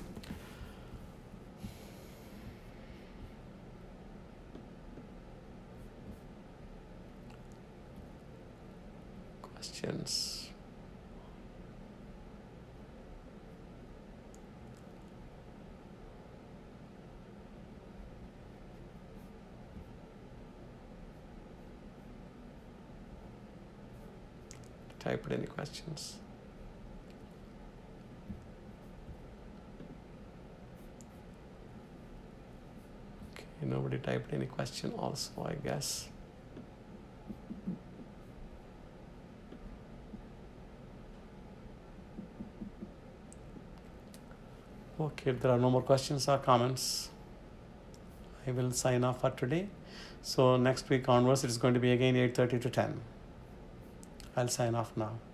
Questions? Typed any questions? Okay, nobody typed any question also, I guess. Okay, if there are no more questions or comments, I will sign off for today. So next week onwards, it is going to be again 8:30 to 10. I'll sign off now.